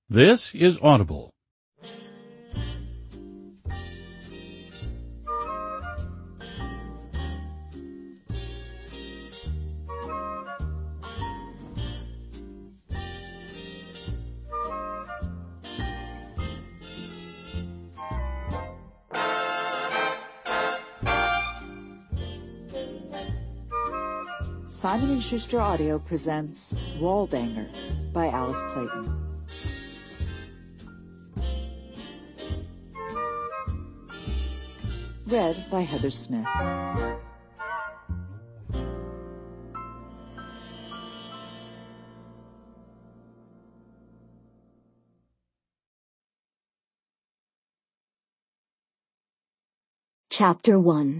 This is Audible. Simon & Schuster Audio presents Wallbanger by Alice Clayton. Read by Heather Smith. Chapter 1.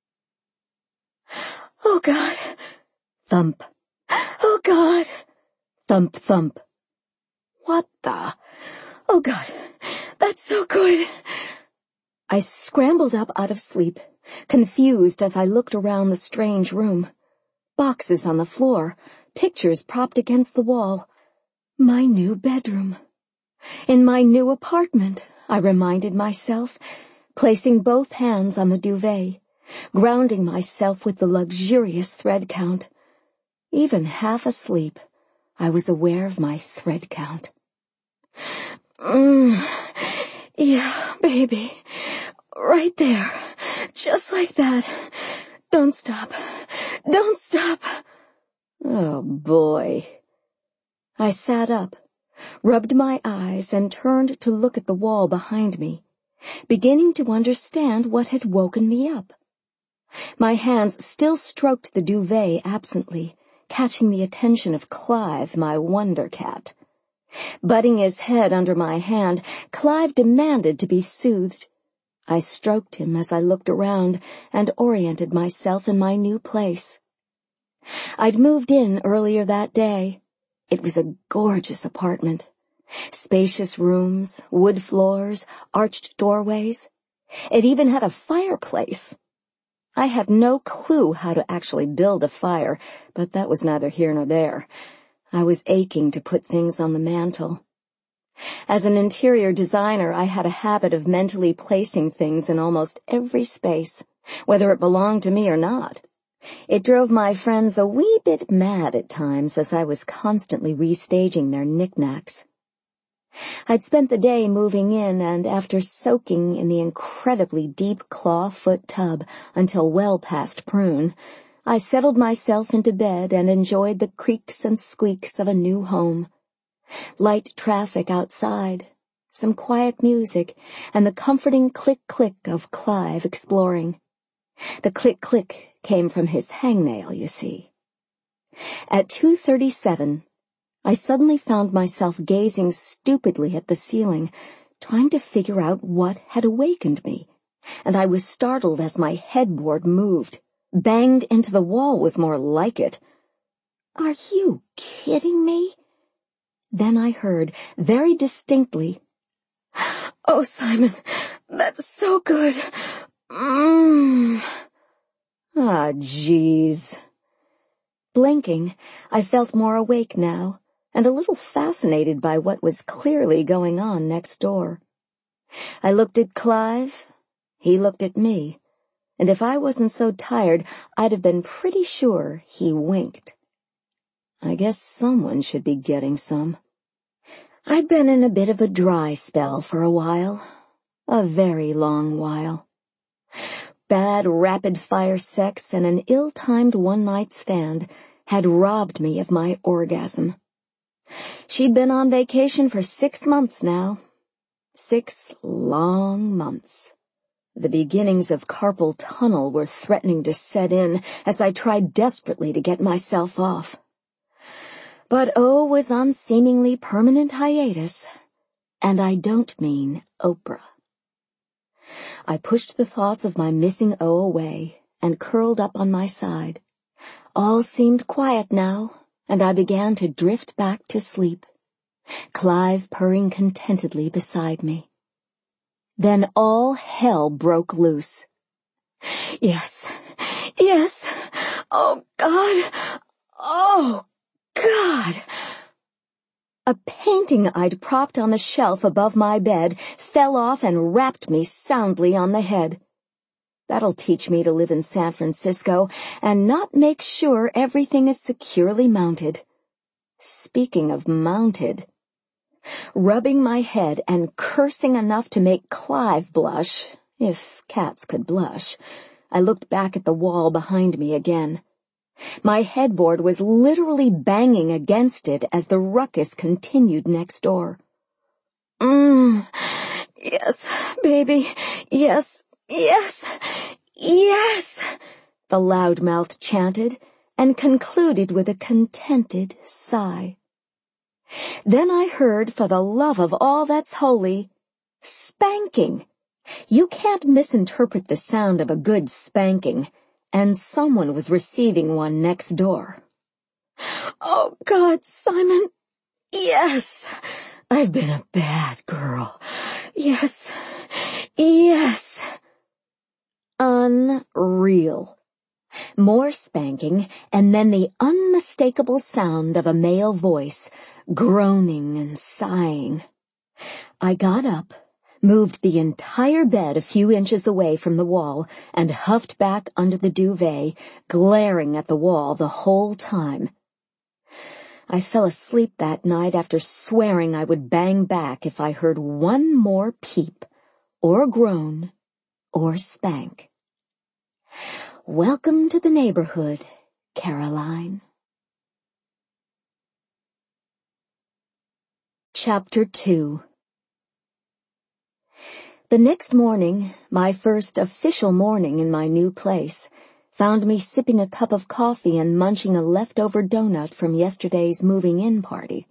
Oh, God! Thump. Oh, God! Thump, thump. What the? Oh, God. That's so good. I scrambled up out of sleep, confused as I looked around the strange room. Boxes on the floor, pictures propped against the wall. My new bedroom. In my new apartment, I reminded myself, placing both hands on the duvet, grounding myself with the luxurious thread count. Even half asleep, I was aware of my thread count. Yeah, baby. Right there. Just like that. Don't stop. Don't stop. Oh, boy. I sat up, rubbed my eyes, and turned to look at the wall behind me, beginning to understand what had woken me up. My hands still stroked the duvet absently, catching the attention of Clive, my wonder cat. Butting his head under my hand, Clive demanded to be soothed. I stroked him as I looked around and oriented myself in my new place. I'd moved in earlier that day. It was a gorgeous apartment. Spacious rooms, wood floors, arched doorways. It even had a fireplace. I had no clue how to actually build a fire, but that was neither here nor there. I was aching to put things on the mantel. As an interior designer, I had a habit of mentally placing things in almost every space, whether it belonged to me or not. It drove my friends a wee bit mad at times as I was constantly restaging their knickknacks. I'd spent the day moving in, and after soaking in the incredibly deep claw-foot tub until well past prune, I settled myself into bed and enjoyed the creaks and squeaks of a new home. Light traffic outside, some quiet music, and the comforting click-click of Clive exploring. The click-click came from his hangnail, you see. At 2:37, I suddenly found myself gazing stupidly at the ceiling, trying to figure out what had awakened me, and I was startled as my headboard moved. Banged into the wall was more like it. Are you kidding me? Then I heard, very distinctly, Oh, Simon, that's so good. Ah, jeez. Blinking, I felt more awake now, and a little fascinated by what was clearly going on next door. I looked at Clive, he looked at me, and if I wasn't so tired, I'd have been pretty sure he winked. I guess someone should be getting some. I'd been in a bit of a dry spell for a while, a very long while. Bad rapid-fire sex and an ill-timed one-night stand had robbed me of my orgasm. She'd been on vacation for 6 months now. 6 long months. The beginnings of carpal tunnel were threatening to set in as I tried desperately to get myself off. But O was on seemingly permanent hiatus, and I don't mean Oprah. I pushed the thoughts of my missing O away and curled up on my side. All seemed quiet now, and I began to drift back to sleep, Clive purring contentedly beside me. Then all hell broke loose. Yes, yes, oh God, oh God. A painting I'd propped on the shelf above my bed fell off and rapped me soundly on the head. That'll teach me to live in San Francisco and not make sure everything is securely mounted. Speaking of mounted, rubbing my head and cursing enough to make Clive blush, if cats could blush, I looked back at the wall behind me again. My headboard was literally banging against it as the ruckus continued next door. Yes, baby, yes, yes, yes, the loudmouth chanted, and concluded with a contented sigh. Then I heard, for the love of all that's holy, spanking. You can't misinterpret the sound of a good spanking, and someone was receiving one next door. Oh, God, Simon, yes, I've been a bad girl. Yes, yes. Unreal. More spanking, and then the unmistakable sound of a male voice, groaning and sighing. I got up, moved the entire bed a few inches away from the wall, and huffed back under the duvet, glaring at the wall the whole time. I fell asleep that night after swearing I would bang back if I heard one more peep, or groan, or spank. Welcome to the neighborhood, Caroline. Chapter 2. The next morning, my first official morning in my new place, found me sipping a cup of coffee and munching a leftover donut from yesterday's moving-in party.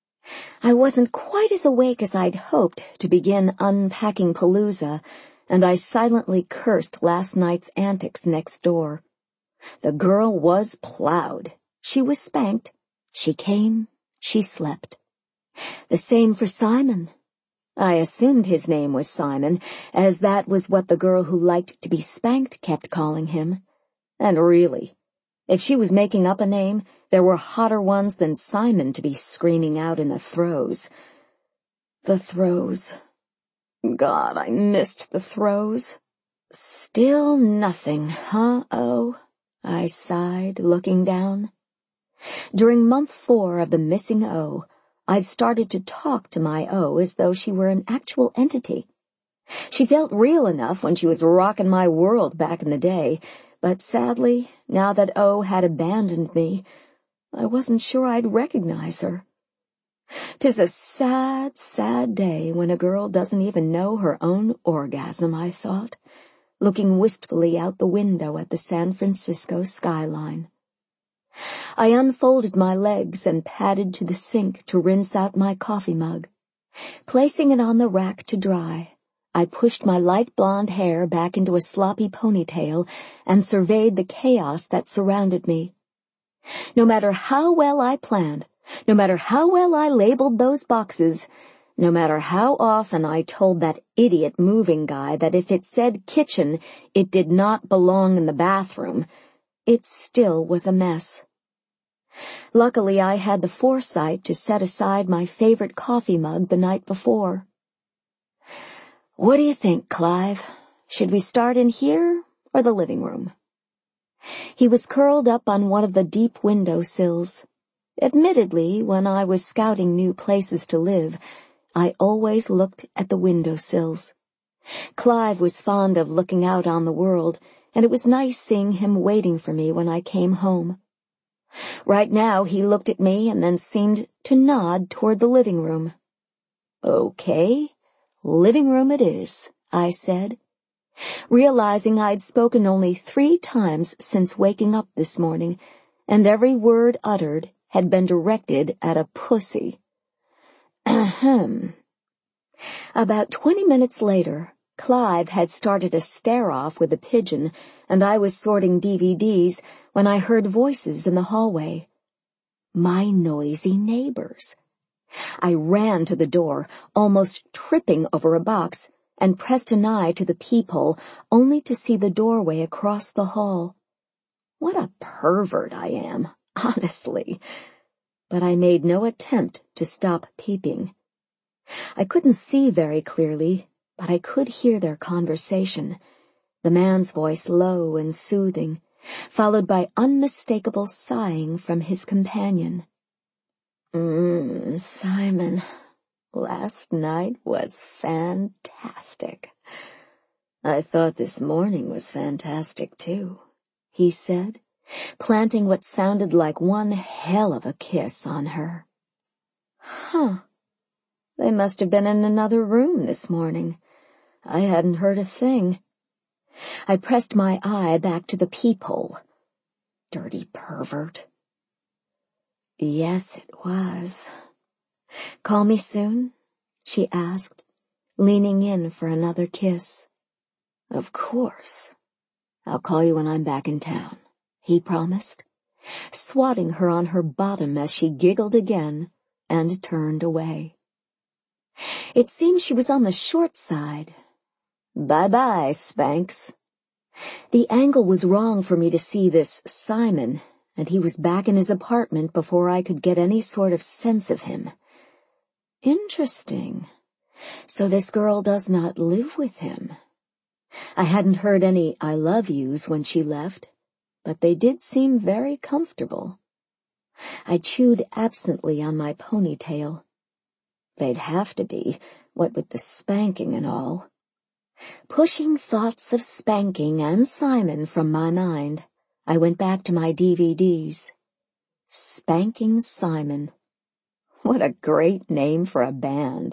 I wasn't quite as awake as I'd hoped to begin unpacking Palooza, and I silently cursed last night's antics next door. The girl was plowed. She was spanked. She came. She slept. The same for Simon. I assumed his name was Simon, as that was what the girl who liked to be spanked kept calling him. And really, if she was making up a name, there were hotter ones than Simon to be screaming out in the throes. The throes. God, I missed the throes. Still nothing, huh, O? I sighed, looking down. During month 4 of the missing O, I'd started to talk to my O as though she were an actual entity. She felt real enough when she was rocking my world back in the day, but sadly, now that O had abandoned me, I wasn't sure I'd recognize her. 'Tis a sad, sad day when a girl doesn't even know her own orgasm, I thought, looking wistfully out the window at the San Francisco skyline. I unfolded my legs and padded to the sink to rinse out my coffee mug. Placing it on the rack to dry, I pushed my light blonde hair back into a sloppy ponytail and surveyed the chaos that surrounded me. No matter how well I planned, no matter how well I labeled those boxes, no matter how often I told that idiot moving guy that if it said kitchen, it did not belong in the bathroom, it still was a mess. Luckily, I had the foresight to set aside my favorite coffee mug the night before. What do you think, Clive? Should we start in here or the living room? He was curled up on one of the deep window sills. Admittedly, when I was scouting new places to live, I always looked at the window sills. Clive was fond of looking out on the world, and it was nice seeing him waiting for me when I came home. Right now he looked at me and then seemed to nod toward the living room. Okay, living room it is, I said, realizing I'd spoken only 3 times since waking up this morning, and every word uttered had been directed at a pussy. Ahem. About 20 minutes later, Clive had started a stare-off with a pigeon, and I was sorting DVDs when I heard voices in the hallway. My noisy neighbors. I ran to the door, almost tripping over a box, and pressed an eye to the peephole, only to see the doorway across the hall. What a pervert I am, honestly. but I made no attempt to stop peeping. I couldn't see very clearly, but I could hear their conversation, the man's voice low and soothing, followed by unmistakable sighing from his companion. Simon, last night was fantastic. I thought this morning was fantastic, too, he said, planting what sounded like one hell of a kiss on her. Huh. They must have been in another room this morning. I hadn't heard a thing. I pressed my eye back to the peephole. Dirty pervert. Yes, it was. Call me soon? She asked, leaning in for another kiss. Of course. I'll call you when I'm back in town, he promised, swatting her on her bottom as she giggled again and turned away. It seemed she was on the short side. Bye-bye, Spanx. The angle was wrong for me to see this Simon, and he was back in his apartment before I could get any sort of sense of him. Interesting. So this girl does not live with him. I hadn't heard any I love yous when she left, but they did seem very comfortable. I chewed absently on my ponytail. They'd have to be, what with the spanking and all. Pushing thoughts of spanking and Simon from my mind, I went back to my DVDs. Spanking Simon. What a great name for a band.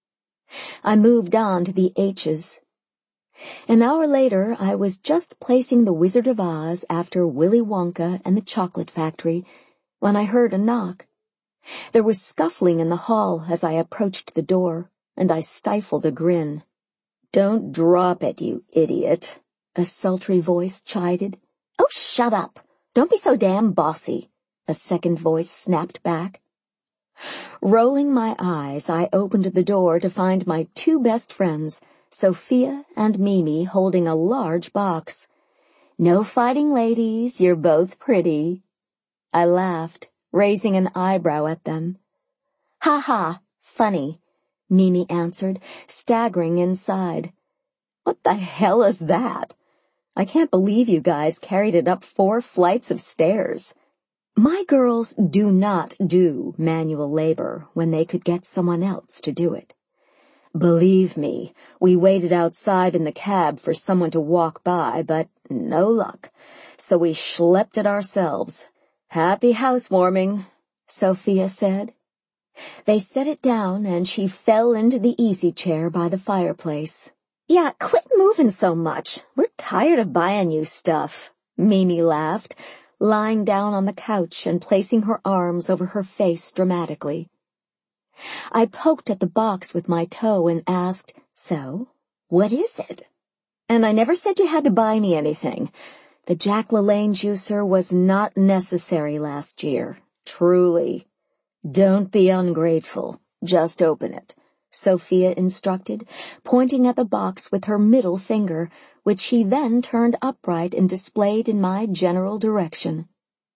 I moved on to the H's. An hour later, I was just placing The Wizard of Oz after Willy Wonka and the Chocolate Factory when I heard a knock. There was scuffling in the hall as I approached the door, and I stifled a grin. Don't drop it, you idiot, a sultry voice chided. Oh, shut up. Don't be so damn bossy, a second voice snapped back. Rolling my eyes, I opened the door to find my two best friends, Sophia and Mimi, holding a large box. No fighting, ladies, you're both pretty. I laughed, raising an eyebrow at them. Ha ha, funny, Mimi answered, staggering inside. What the hell is that? I can't believe you guys carried it up 4 flights of stairs. My girls do not do manual labor when they could get someone else to do it. Believe me, we waited outside in the cab for someone to walk by, but no luck, so we schlepped it ourselves. Happy housewarming, Sophia said. They set it down, and she fell into the easy chair by the fireplace. Yeah, quit moving so much. We're tired of buying you stuff, Mimi laughed, lying down on the couch and placing her arms over her face dramatically. I poked at the box with my toe and asked, So, what is it? And I never said you had to buy me anything. The Jack LaLanne juicer was not necessary last year. Truly. Don't be ungrateful. Just open it, Sophia instructed, pointing at the box with her middle finger, which she then turned upright and displayed in my general direction.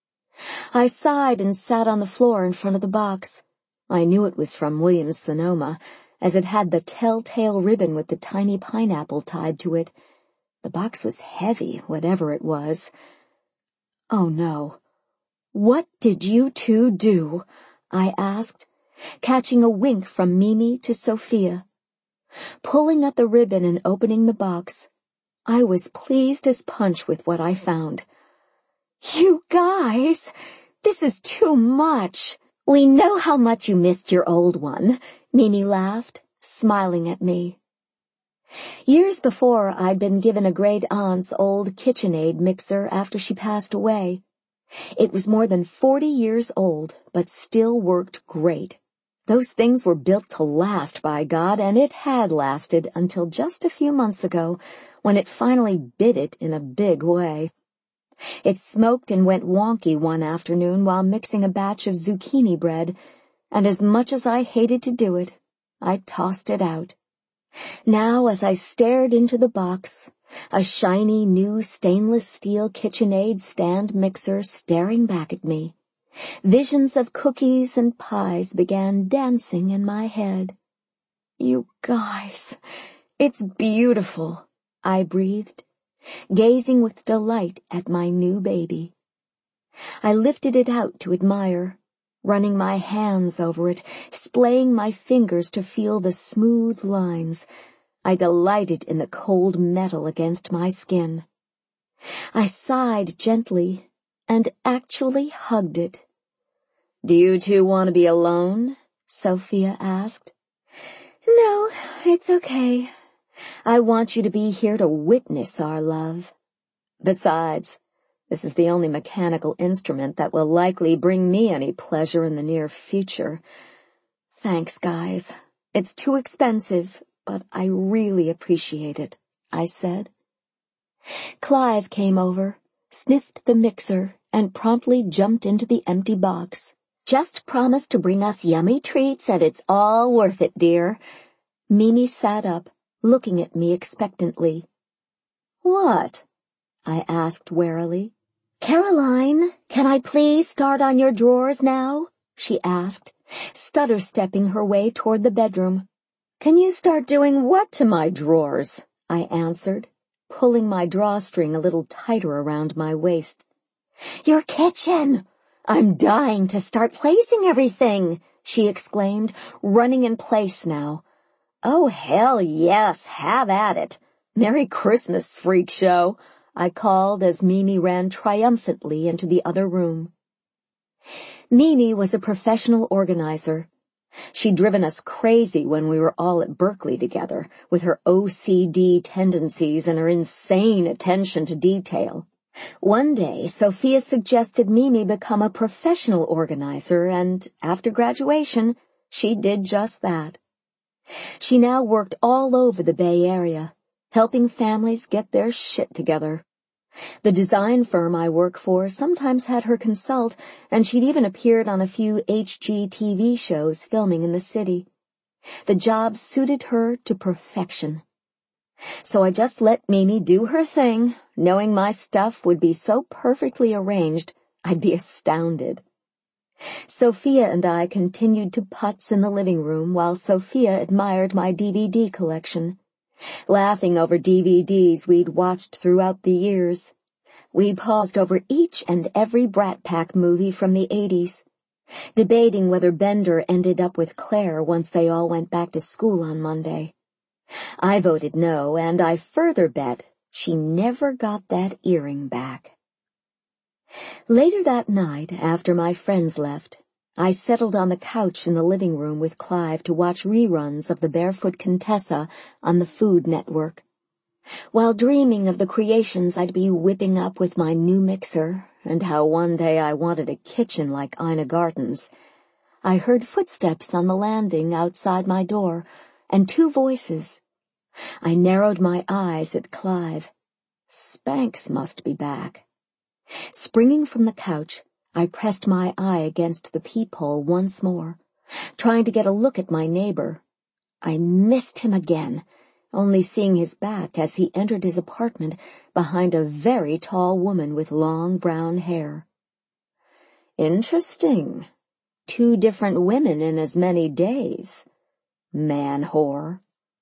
I sighed and sat on the floor in front of the box. I knew it was from Williams-Sonoma, as it had the telltale ribbon with the tiny pineapple tied to it. The box was heavy, whatever it was. Oh, no. What did you two do? I asked, catching a wink from Mimi to Sophia. Pulling at the ribbon and opening the box, I was pleased as punch with what I found. You guys, this is too much. We know how much you missed your old one, Mimi laughed, smiling at me. Years before, I'd been given a great aunt's old KitchenAid mixer after she passed away. It was more than 40 years old, but still worked great. Those things were built to last, by God, and it had lasted until just a few months ago, when it finally bit it in a big way. It smoked and went wonky one afternoon while mixing a batch of zucchini bread, and as much as I hated to do it, I tossed it out. Now, as I stared into the box, a shiny new stainless steel KitchenAid stand mixer staring back at me, Visions of cookies and pies began dancing in my head. "You guys, it's beautiful," I breathed, gazing with delight at my new baby. I lifted it out to admire, running my hands over it, splaying my fingers to feel the smooth lines. I delighted in the cold metal against my skin. I sighed gently and actually hugged it. "Do you two want to be alone?" Sophia asked. "No, it's okay. I want you to be here to witness our love. Besides, this is the only mechanical instrument that will likely bring me any pleasure in the near future. Thanks, guys. It's too expensive, but I really appreciate it," I said. Clive came over, sniffed the mixer, and promptly jumped into the empty box. "Just promise to bring us yummy treats and it's all worth it, dear." Mimi sat up, looking at me expectantly. "What?" I asked warily. "Caroline, can I please start on your drawers now?" she asked, stutter-stepping her way toward the bedroom. "Can you start doing what to my drawers?" I answered, pulling my drawstring a little tighter around my waist. "Your kitchen! I'm dying to start placing everything," she exclaimed, running in place now. "Oh, hell yes, have at it. Merry Christmas, freak show," I called as Mimi ran triumphantly into the other room. Mimi was a professional organizer. She'd driven us crazy when we were all at Berkeley together, with her OCD tendencies and her insane attention to detail. One day, Sophia suggested Mimi become a professional organizer, and after graduation, she did just that. She now worked all over the Bay Area, helping families get their shit together. The design firm I work for sometimes had her consult, and she'd even appeared on a few HGTV shows filming in the city. The job suited her to perfection. So I just let Mimi do her thing, knowing my stuff would be so perfectly arranged I'd be astounded. Sophia and I continued to putz in the living room while Sophia admired my DVD collection, laughing over DVDs we'd watched throughout the years. We paused over each and every Brat Pack movie from the 80s, debating whether Bender ended up with Claire once they all went back to school on Monday. I voted no, and I further bet she never got that earring back. Later that night, after my friends left, I settled on the couch in the living room with Clive to watch reruns of The Barefoot Contessa on the Food Network. While dreaming of the creations I'd be whipping up with my new mixer, and how one day I wanted a kitchen like Ina Garten's, I heard footsteps on the landing outside my door, and two voices. I narrowed my eyes at Clive. Spanx must be back. Springing from the couch, I pressed my eye against the peephole once more, trying to get a look at my neighbor. I missed him again, only seeing his back as he entered his apartment behind a very tall woman with long brown hair. Interesting. 2 different women in as many days. Man whore.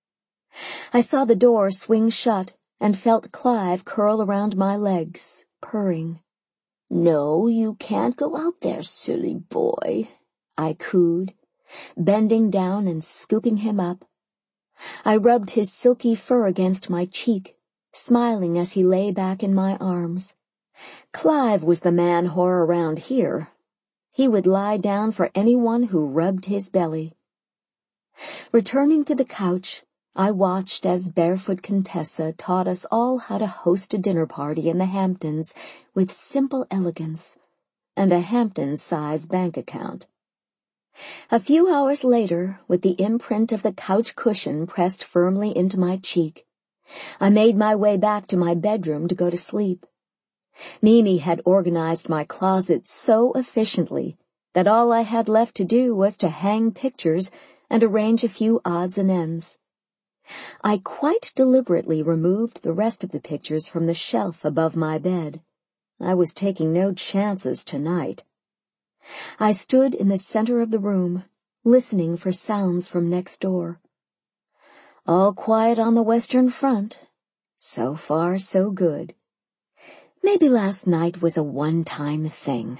I saw the door swing shut and felt Clive curl around my legs, purring. "No, you can't go out there, silly boy," I cooed, bending down and scooping him up. I rubbed his silky fur against my cheek, smiling as he lay back in my arms. Clive was the man whore around here. He would lie down for anyone who rubbed his belly. Returning to the couch, I watched as Barefoot Contessa taught us all how to host a dinner party in the Hamptons with simple elegance and a Hamptons-size bank account. A few hours later, with the imprint of the couch cushion pressed firmly into my cheek, I made my way back to my bedroom to go to sleep. Mimi had organized my closet so efficiently that all I had left to do was to hang pictures and arrange a few odds and ends. I quite deliberately removed the rest of the pictures from the shelf above my bed. I was taking no chances tonight. I stood in the center of the room, listening for sounds from next door. All quiet on the Western Front. So far, so good. Maybe last night was a one-time thing.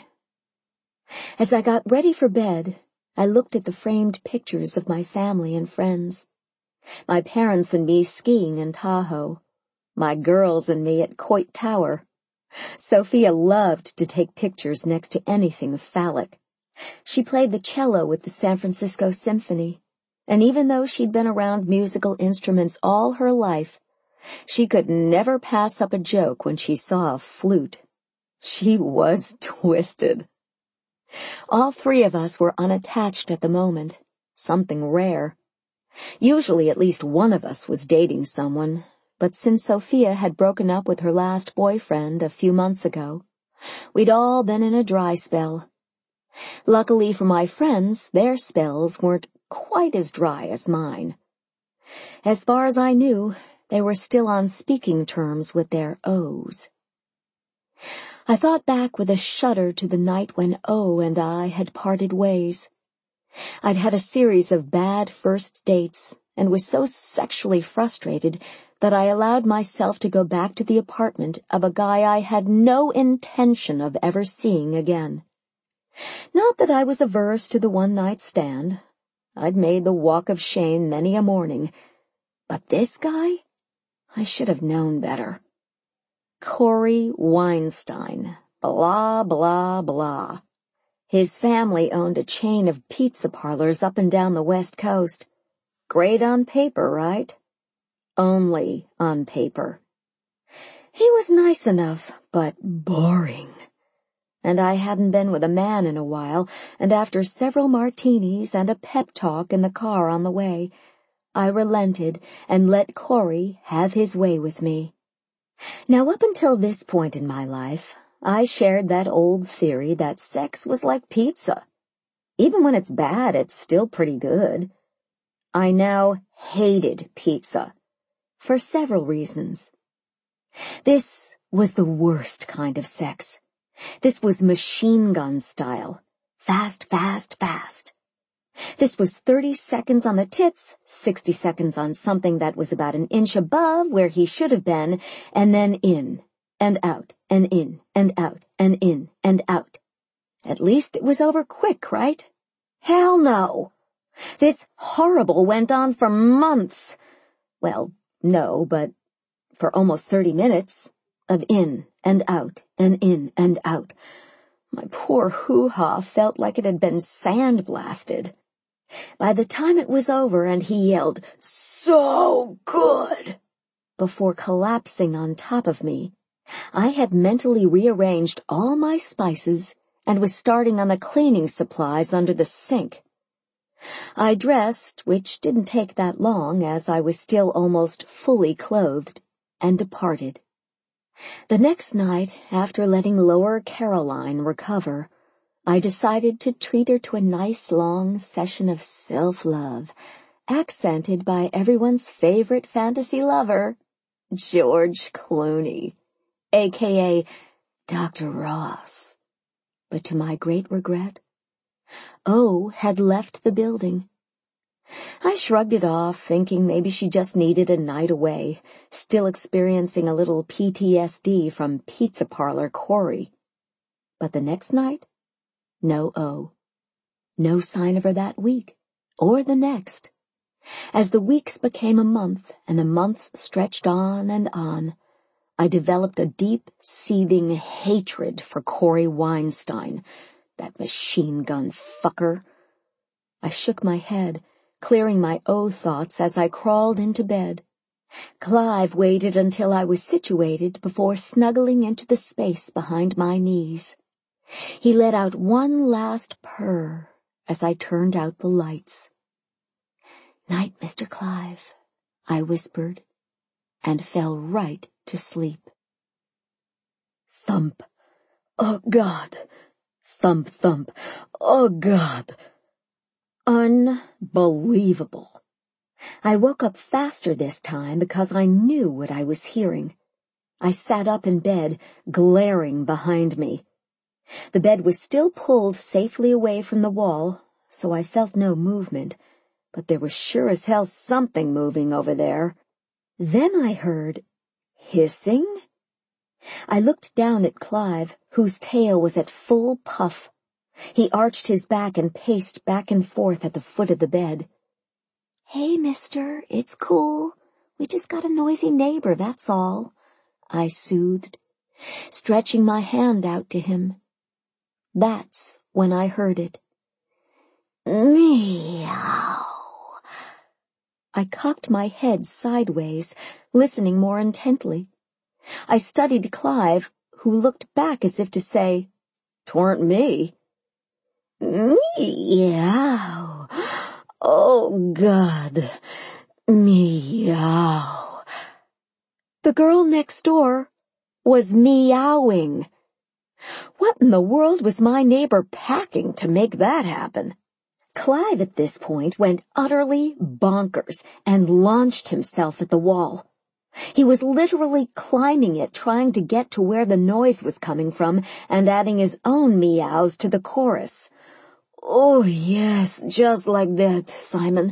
As I got ready for bed, I looked at the framed pictures of my family and friends. My parents and me skiing in Tahoe. My girls and me at Coit Tower. Sophia loved to take pictures next to anything phallic. She played the cello with the San Francisco Symphony, and even though she'd been around musical instruments all her life, she could never pass up a joke when she saw a flute. She was twisted. All three of us were unattached at the moment, something rare. Usually at least one of us was dating someone, but since Sophia had broken up with her last boyfriend a few months ago, we'd all been in a dry spell. Luckily for my friends, their spells weren't quite as dry as mine. As far as I knew, they were still on speaking terms with their O's. I thought back with a shudder to the night when O and I had parted ways. I'd had a series of bad first dates and was so sexually frustrated that I allowed myself to go back to the apartment of a guy I had no intention of ever seeing again. Not that I was averse to the one-night stand. I'd made the walk of shame many a morning. But this guy? I should have known better. Corey Weinstein. Blah, blah, blah. His family owned a chain of pizza parlors up and down the West Coast. Great on paper, right? Only on paper. He was nice enough, but boring. And I hadn't been with a man in a while, and after several martinis and a pep talk in the car on the way, I relented and let Corey have his way with me. Now, up until this point in my life, I shared that old theory that sex was like pizza. Even when it's bad, it's still pretty good. I now hated pizza, for several reasons. This was the worst kind of sex. This was machine gun style. Fast, fast, fast. This was 30 seconds on the tits, 60 seconds on something that was about an inch above where he should have been, and then in, and out, and in, and out, and in, and out. At least it was over quick, right? Hell no! This horrible went on for months. Well, no, but for almost 30 minutes of in and out and in and out. My poor hoo-ha felt like it had been sandblasted. By the time it was over and he yelled, "So good!" before collapsing on top of me, I had mentally rearranged all my spices and was starting on the cleaning supplies under the sink. I dressed, which didn't take that long as I was still almost fully clothed, and departed. The next night, after letting Lower Caroline recover, I decided to treat her to a nice long session of self-love, accented by everyone's favorite fantasy lover, George Clooney, a.k.a. Dr. Ross. But to my great regret, O had left the building. I shrugged it off, thinking maybe she just needed a night away, still experiencing a little PTSD from pizza parlor Corey. But the next night, no O. No sign of her that week, or the next. As the weeks became a month, and the months stretched on and on, I developed a deep, seething hatred for Corey Weinstein, that machine gun fucker. I shook my head, clearing my O thoughts as I crawled into bed. Clive waited until I was situated before snuggling into the space behind my knees. He let out one last purr as I turned out the lights. "Night, Mr. Clive," I whispered, and fell right to sleep. Thump. Oh, God. Thump, thump. Oh, God. Unbelievable. I woke up faster this time because I knew what I was hearing. I sat up in bed, glaring behind me. The bed was still pulled safely away from the wall, so I felt no movement, but there was sure as hell something moving over there. Then I heard hissing. I looked down at Clive, whose tail was at full puff. He arched his back and paced back and forth at the foot of the bed. "Hey, mister, it's cool. We just got a noisy neighbor, that's all," I soothed, stretching my hand out to him. That's when I heard it. Meow. I cocked my head sideways, listening more intently. I studied Clive, who looked back as if to say, "'Twarn't me." Meow. Oh, God. Meow. The girl next door was meowing. What in the world was my neighbor packing to make that happen? Clive at this point went utterly bonkers and launched himself at the wall. He was literally climbing it, trying to get to where the noise was coming from and adding his own meows to the chorus. "Oh, yes, just like that, Simon.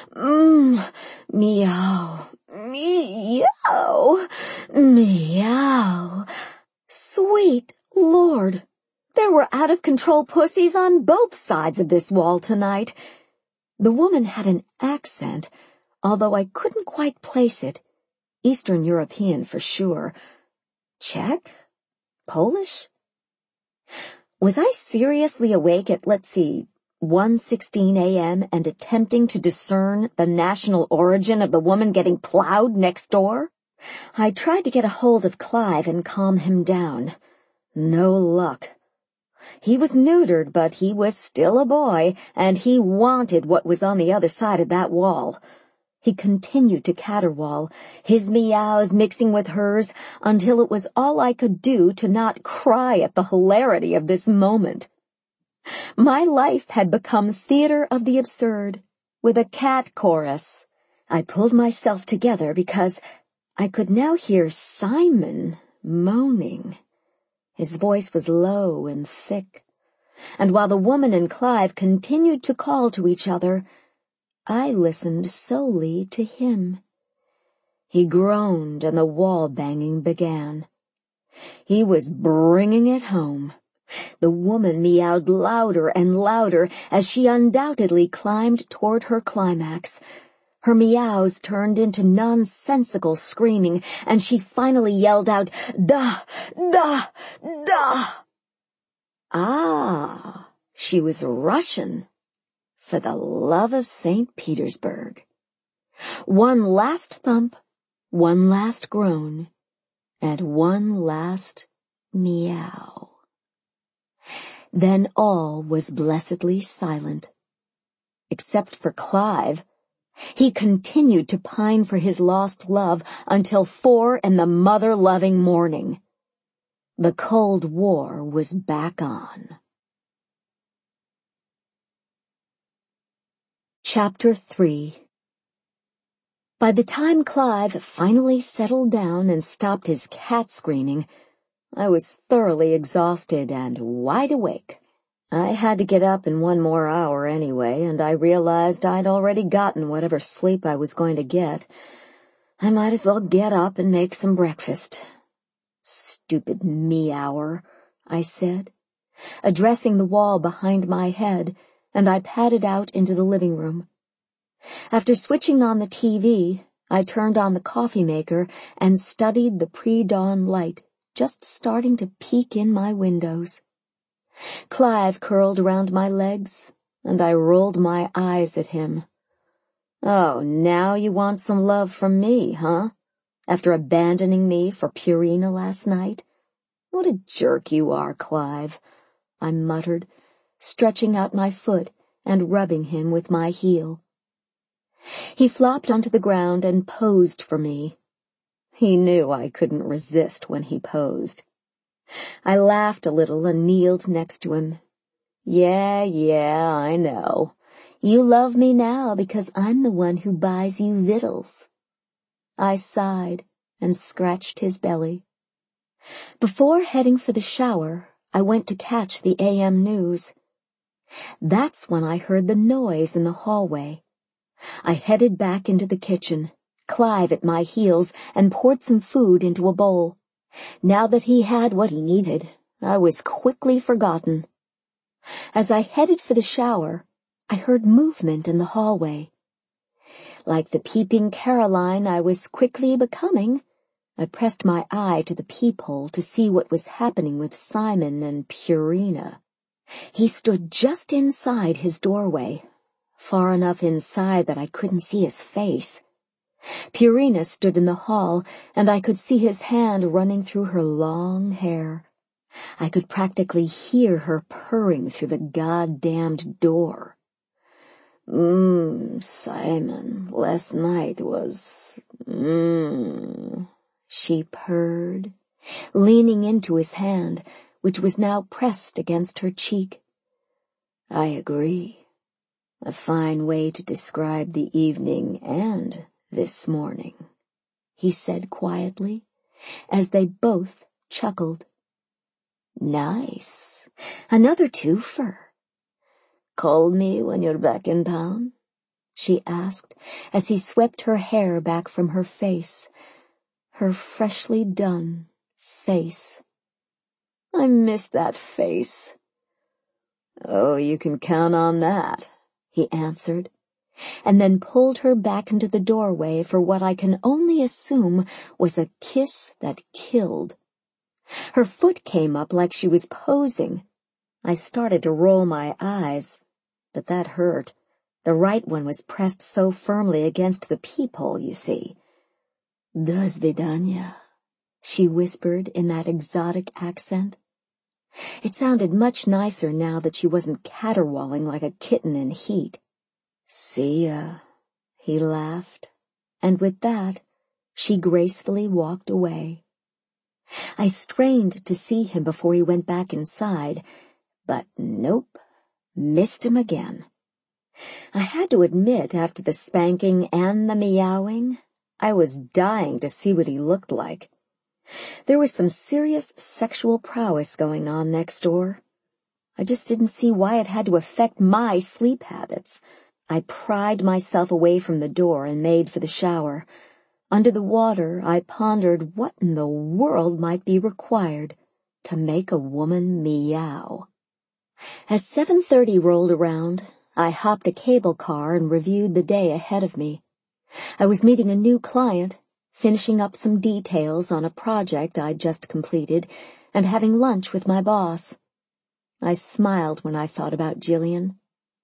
Meow, meow, meow." Sweet Lord, there were out-of-control pussies on both sides of this wall tonight. The woman had an accent, although I couldn't quite place it. Eastern European for sure. Czech? Polish? Was I seriously awake at, 1:16 a.m. and attempting to discern the national origin of the woman getting plowed next door? I tried to get a hold of Clive and calm him down. No luck. He was neutered, but he was still a boy, and he wanted what was on the other side of that wall. He continued to caterwaul, his meows mixing with hers, until it was all I could do to not cry at the hilarity of this moment. My life had become theater of the absurd, with a cat chorus. I pulled myself together because I could now hear Simon moaning. His voice was low and thick, and while the woman and Clive continued to call to each other, I listened solely to him. He groaned and the wall banging began. He was bringing it home. The woman meowed louder and louder as she undoubtedly climbed toward her climax. Her meows turned into nonsensical screaming, and she finally yelled out, "Da! Da! Da!" Ah, she was Russian. For the love of St. Petersburg. One last thump, one last groan, and one last meow. Then all was blessedly silent. Except for Clive. He continued to pine for his lost love until 4 in the mother-loving morning. The Cold War was back on. Chapter 3. By the time Clive finally settled down and stopped his cat screaming, I was thoroughly exhausted and wide awake. I had to get up in 1 more hour anyway, and I realized I'd already gotten whatever sleep I was going to get. I might as well get up and make some breakfast. "Stupid meower," I said, addressing the wall behind my head, and I padded out into the living room. After switching on the TV, I turned on the coffee maker and studied the pre-dawn light just starting to peek in my windows. Clive curled around my legs, and I rolled my eyes at him. "Oh, now you want some love from me, huh? After abandoning me for Purina last night? What a jerk you are, Clive," I muttered, stretching out my foot and rubbing him with my heel. He flopped onto the ground and posed for me. He knew I couldn't resist when he posed. I laughed a little and kneeled next to him. Yeah, I know. You love me now because I'm the one who buys you victuals." I sighed and scratched his belly. Before heading for the shower, I went to catch the AM news. That's when I heard the noise in the hallway. I headed back into the kitchen, Clive at my heels, and poured some food into a bowl. Now that he had what he needed, I was quickly forgotten. As I headed for the shower, I heard movement in the hallway. Like the peeping Caroline I was quickly becoming, I pressed my eye to the peephole to see what was happening with Simon and Purina. He stood just inside his doorway, far enough inside that I couldn't see his face. Purina stood in the hall, and I could see his hand running through her long hair. I could practically hear her purring through the goddamned door. Simon, last night was, she purred, leaning into his hand, which was now pressed against her cheek. I agree. A fine way to describe the evening and this morning, he said quietly, as they both chuckled. Nice. Another twofer. Call me when you're back in town, she asked, as he swept her hair back from her face, her freshly done face. I miss that face. Oh, you can count on that, he answered, and then pulled her back into the doorway for what I can only assume was a kiss that killed. Her foot came up like she was posing. I started to roll my eyes, but that hurt. The right one was pressed so firmly against the peephole, you see. Do svidaniya, she whispered in that exotic accent. It sounded much nicer now that she wasn't caterwauling like a kitten in heat. See ya, he laughed, and with that, she gracefully walked away. I strained to see him before he went back inside, but nope, missed him again. I had to admit, after the spanking and the meowing, I was dying to see what he looked like. There was some serious sexual prowess going on next door. I just didn't see why it had to affect my sleep habits. I pried myself away from the door and made for the shower. Under the water, I pondered what in the world might be required to make a woman meow. As 7:30 rolled around, I hopped a cable car and reviewed the day ahead of me. I was meeting a new client, finishing up some details on a project I'd just completed, and having lunch with my boss. I smiled when I thought about Jillian.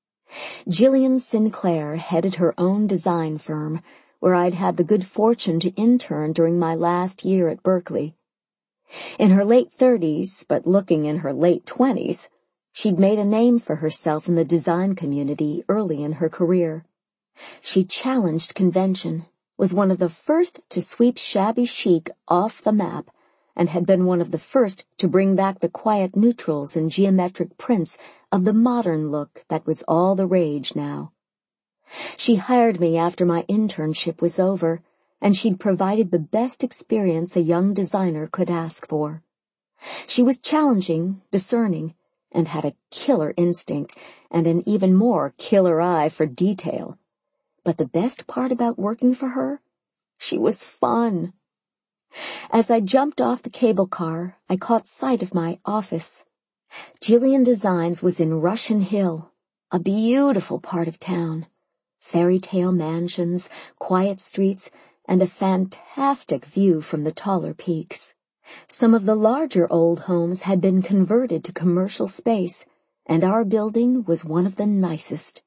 Jillian Sinclair headed her own design firm, where I'd had the good fortune to intern during my last year at Berkeley. In her late 30s, but looking in her late 20s, she'd made a name for herself in the design community early in her career. She challenged convention, was one of the first to sweep shabby chic off the map, and had been one of the first to bring back the quiet neutrals and geometric prints of the modern look that was all the rage now. She hired me after my internship was over, and she'd provided the best experience a young designer could ask for. She was challenging, discerning, and had a killer instinct and an even more killer eye for detail. But the best part about working for her? She was fun. As I jumped off the cable car, I caught sight of my office. Jillian Designs was in Russian Hill, a beautiful part of town. Fairy tale mansions, quiet streets, and a fantastic view from the taller peaks. Some of the larger old homes had been converted to commercial space, and our building was one of the nicest.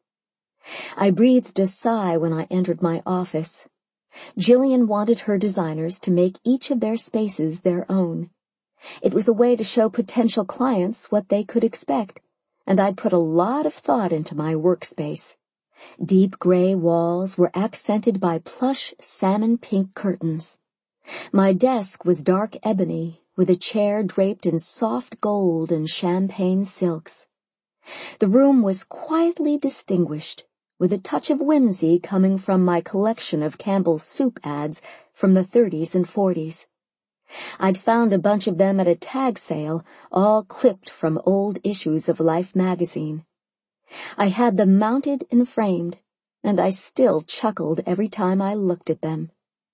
I breathed a sigh when I entered my office. Jillian wanted her designers to make each of their spaces their own. It was a way to show potential clients what they could expect, and I'd put a lot of thought into my workspace. Deep gray walls were accented by plush salmon-pink curtains. My desk was dark ebony, with a chair draped in soft gold and champagne silks. The room was quietly distinguished, with a touch of whimsy coming from my collection of Campbell's soup ads from the 30s and 40s. I'd found a bunch of them at a tag sale, all clipped from old issues of Life magazine. I had them mounted and framed, and I still chuckled every time I looked at them.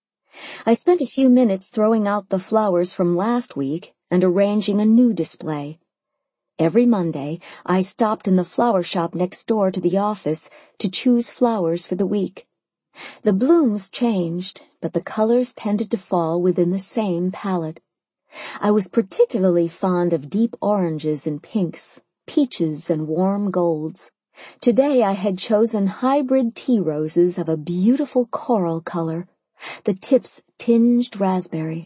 I spent a few minutes throwing out the flowers from last week and arranging a new display. Every Monday, I stopped in the flower shop next door to the office to choose flowers for the week. The blooms changed, but the colors tended to fall within the same palette. I was particularly fond of deep oranges and pinks, peaches and warm golds. Today I had chosen hybrid tea roses of a beautiful coral color, the tips tinged raspberry.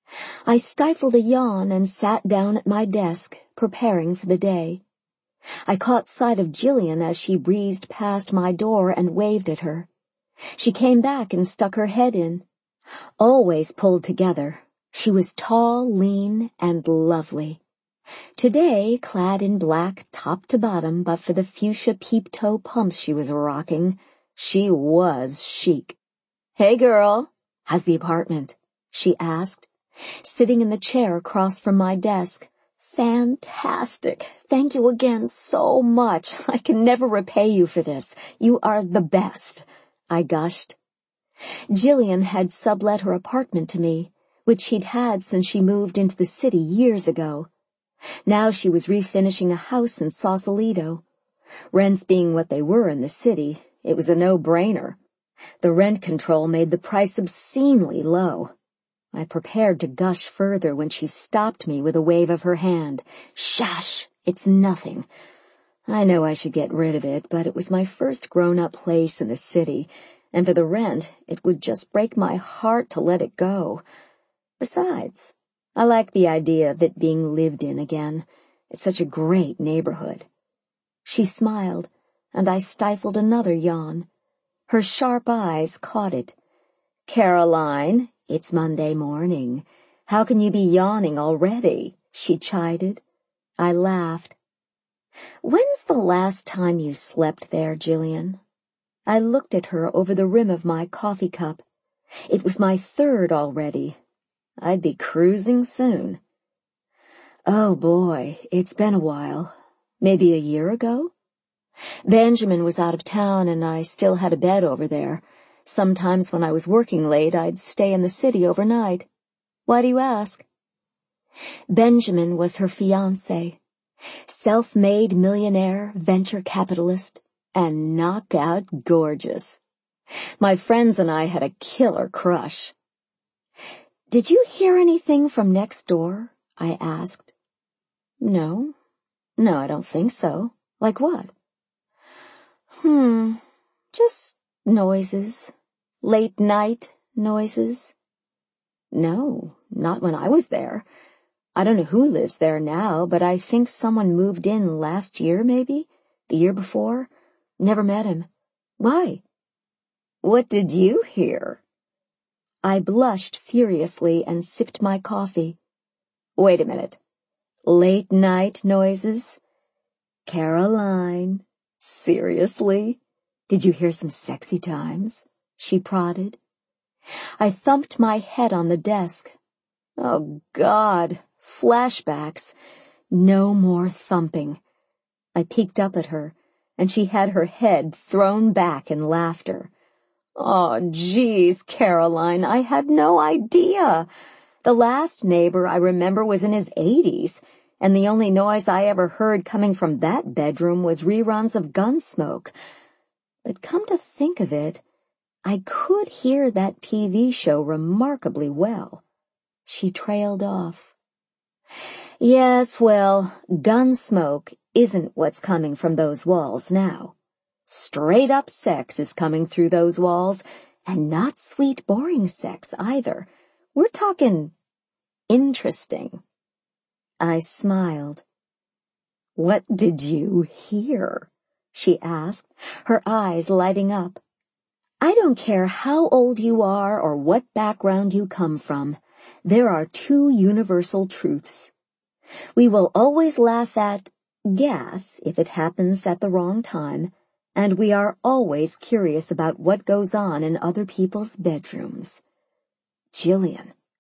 I stifled a yawn and sat down at my desk, preparing for the day. I caught sight of Jillian as she breezed past my door and waved at her. She came back and stuck her head in. Always pulled together, she was tall, lean, and lovely. Today, clad in black top to bottom but for the fuchsia peep-toe pumps she was rocking, she was chic. "Hey, girl, how's the apartment?" she asked, sitting in the chair across from my desk. "Fantastic. Thank you again so much. I can never repay you for this. You are the best," I gushed. Jillian had sublet her apartment to me, which she'd had since she moved into the city years ago. Now she was refinishing a house in Sausalito. Rents being what they were in the city, it was a no-brainer. The rent control made the price obscenely low. I prepared to gush further when she stopped me with a wave of her hand. "Shush! It's nothing. I know I should get rid of it, but it was my first grown-up place in the city, and for the rent, it would just break my heart to let it go. Besides, I like the idea of it being lived in again. It's such a great neighborhood." She smiled, and I stifled another yawn. Her sharp eyes caught it. "Caroline, it's Monday morning. How can you be yawning already?" she chided. I laughed. "When's the last time you slept there, Jillian?" I looked at her over the rim of my coffee cup. It was my third already. I'd be cruising soon. "Oh boy, it's been a while. Maybe a year ago?" Benjamin was out of town and I still had a bed over there. Sometimes when I was working late, I'd stay in the city overnight. Why do you ask? Benjamin was her fiancé. Self-made millionaire, venture capitalist, and knockout gorgeous. My friends and I had a killer crush. "Did you hear anything from next door?" I asked. No, I don't think so. Like what?" Just noises. Late night noises." "No, not when I was there. I don't know who lives there now, but I think someone moved in last year, maybe? The year before? Never met him. Why?" "What did you hear?" I blushed furiously and sipped my coffee. "Wait a minute. Late night noises? Caroline, seriously? Did you hear some sexy times?" she prodded. I thumped my head on the desk. Oh, God, flashbacks. No more thumping. I peeked up at her, and she had her head thrown back in laughter. "Oh, geez, Caroline, I had no idea. The last neighbor I remember was in his 80s, and the only noise I ever heard coming from that bedroom was reruns of Gunsmoke. But come to think of it, I could hear that TV show remarkably well." She trailed off. "Yes, well, Gunsmoke isn't what's coming from those walls now. Straight-up sex is coming through those walls, and not sweet, boring sex either. We're talking interesting." I smiled. "What did you hear?" she asked, her eyes lighting up. "I don't care how old you are or what background you come from. There are two universal truths. We will always laugh at gas if it happens at the wrong time, and we are always curious about what goes on in other people's bedrooms." "Jillian,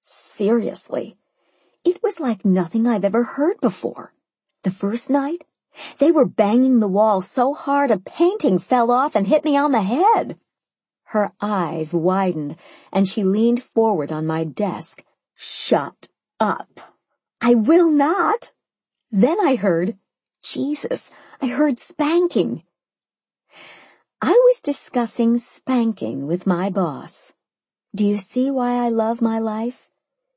Seriously, it was like nothing I've ever heard before. The first night, they were banging the wall so hard a painting fell off and hit me on the head. Her eyes widened, and she leaned forward on my desk. Shut up. I will not. Then I heard spanking. I was discussing spanking with my boss. Do you see why I love my life?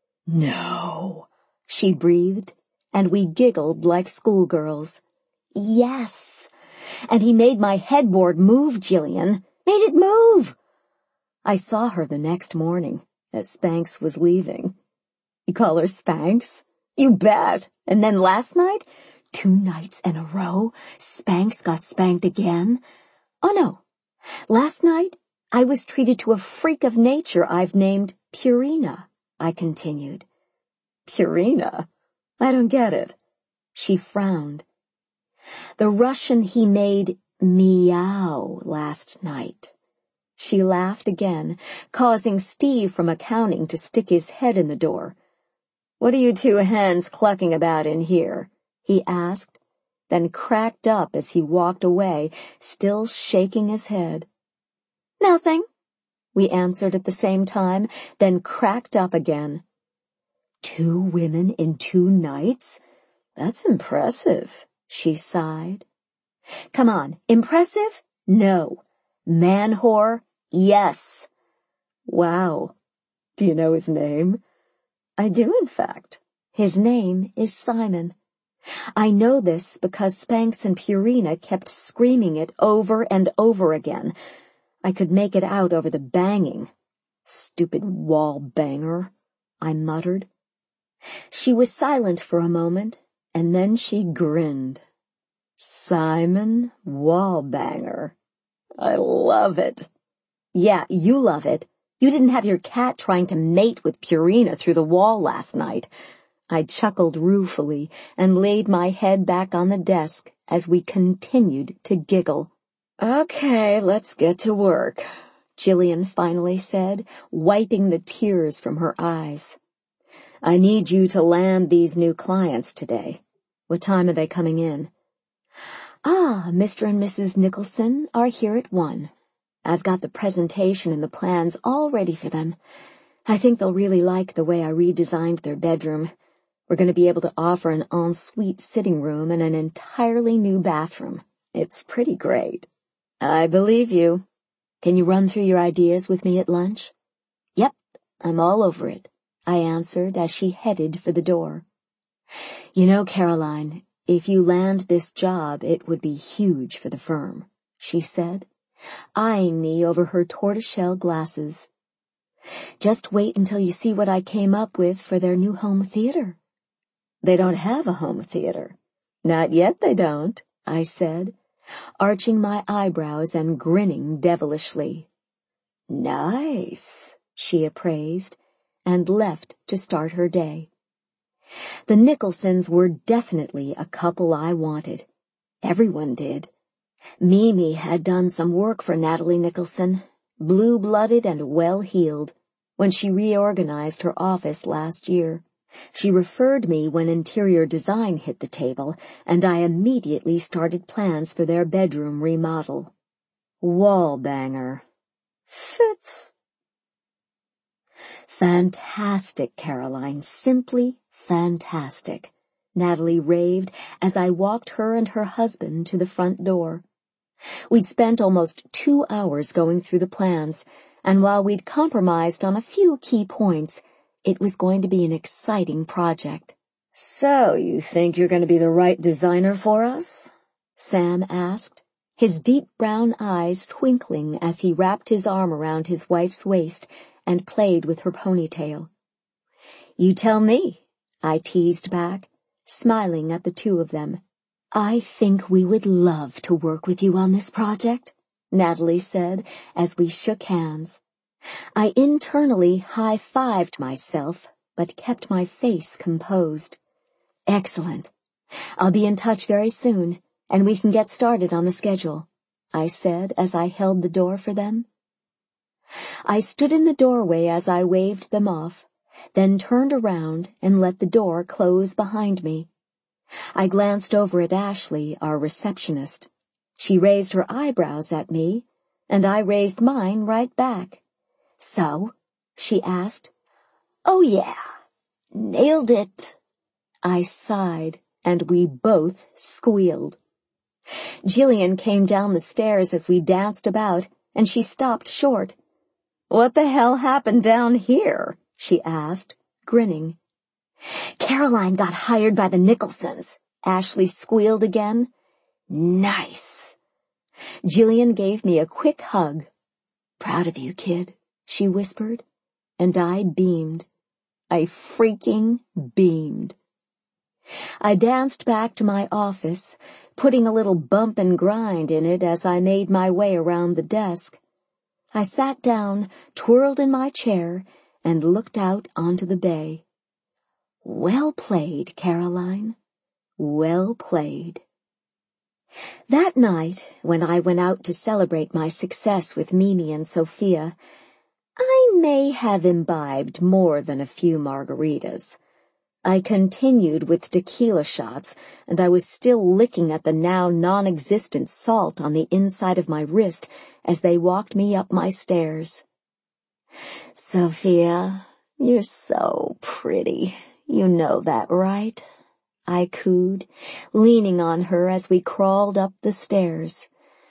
No, she breathed, and we giggled like schoolgirls. Yes, and he made my headboard move, Jillian. Made it move. I saw her the next morning, as Spanx was leaving. You call her Spanx? You bet. And then last night, 2 nights in a row, Spanx got spanked again. Oh no, last night I was treated to a freak of nature I've named Purina, I continued. Purina? I don't get it. She frowned. The Russian he made meow last night. She laughed again, causing Steve from accounting to stick his head in the door. What are you 2 hens clucking about in here? He asked, then cracked up as he walked away, still shaking his head. Nothing, we answered at the same time, then cracked up again. 2 women in 2 nights? That's impressive, she sighed. Come on, impressive? No. Man whore? Yes. Wow. Do you know his name? I do, in fact. His name is Simon. I know this because Spanx and Purina kept screaming it over and over again. I could make it out over the banging. Stupid wall banger, I muttered. She was silent for a moment, and then she grinned. Simon Wallbanger. I love it. Yeah, you love it. You didn't have your cat trying to mate with Purina through the wall last night. I chuckled ruefully and laid my head back on the desk as we continued to giggle. Okay, let's get to work, Jillian finally said, wiping the tears from her eyes. I need you to land these new clients today. What time are they coming in? Mr. and Mrs. Nicholson are here at 1. I've got the presentation and the plans all ready for them. I think they'll really like the way I redesigned their bedroom. We're going to be able to offer an ensuite sitting room and an entirely new bathroom. It's pretty great. I believe you. Can you run through your ideas with me at lunch? Yep, I'm all over it, I answered as she headed for the door. You know, Caroline, if you land this job, it would be huge for the firm, she said, eyeing me over her tortoiseshell glasses. Just wait until you see what I came up with for their new home theater. They don't have a home theater. Not yet they don't, I said, arching my eyebrows and grinning devilishly. Nice, she appraised, and left to start her day. The Nicholsons were definitely a couple I wanted. Everyone did. Mimi had done some work for Natalie Nicholson, blue-blooded and well-heeled, when she reorganized her office last year. She referred me when interior design hit the table, and I immediately started plans for their bedroom remodel. Wallbanger. Fits. Fantastic, Caroline, simply fantastic, Natalie raved as I walked her and her husband to the front door. We'd spent almost 2 hours going through the plans, and while we'd compromised on a few key points, it was going to be an exciting project. So, you think you're going to be the right designer for us? Sam asked, his deep brown eyes twinkling as he wrapped his arm around his wife's waist and played with her ponytail. You tell me, I teased back, smiling at the 2 of them. I think we would love to work with you on this project, Natalie said as we shook hands. I internally high-fived myself, but kept my face composed. Excellent. I'll be in touch very soon, and we can get started on the schedule, I said as I held the door for them. I stood in the doorway as I waved them off, then turned around and let the door close behind me. I glanced over at Ashley, our receptionist. She raised her eyebrows at me, and I raised mine right back. "So?" she asked. "Oh yeah, nailed it." I sighed, and we both squealed. Jillian came down the stairs as we danced about, and she stopped short. "What the hell happened down here?" she asked, grinning. "Caroline got hired by the Nicholsons," Ashley squealed again. "Nice." Jillian gave me a quick hug. "Proud of you, kid," she whispered, and I beamed. I freaking beamed. I danced back to my office, putting a little bump and grind in it as I made my way around the desk. I sat down, twirled in my chair, and looked out onto the bay. Well played, Caroline. Well played. That night, when I went out to celebrate my success with Mimi and Sophia, I may have imbibed more than a few margaritas. I continued with tequila shots, and I was still licking at the now non-existent salt on the inside of my wrist as they walked me up my stairs. "Sophia, you're so pretty. You know that, right?" I cooed, leaning on her as we crawled up the stairs.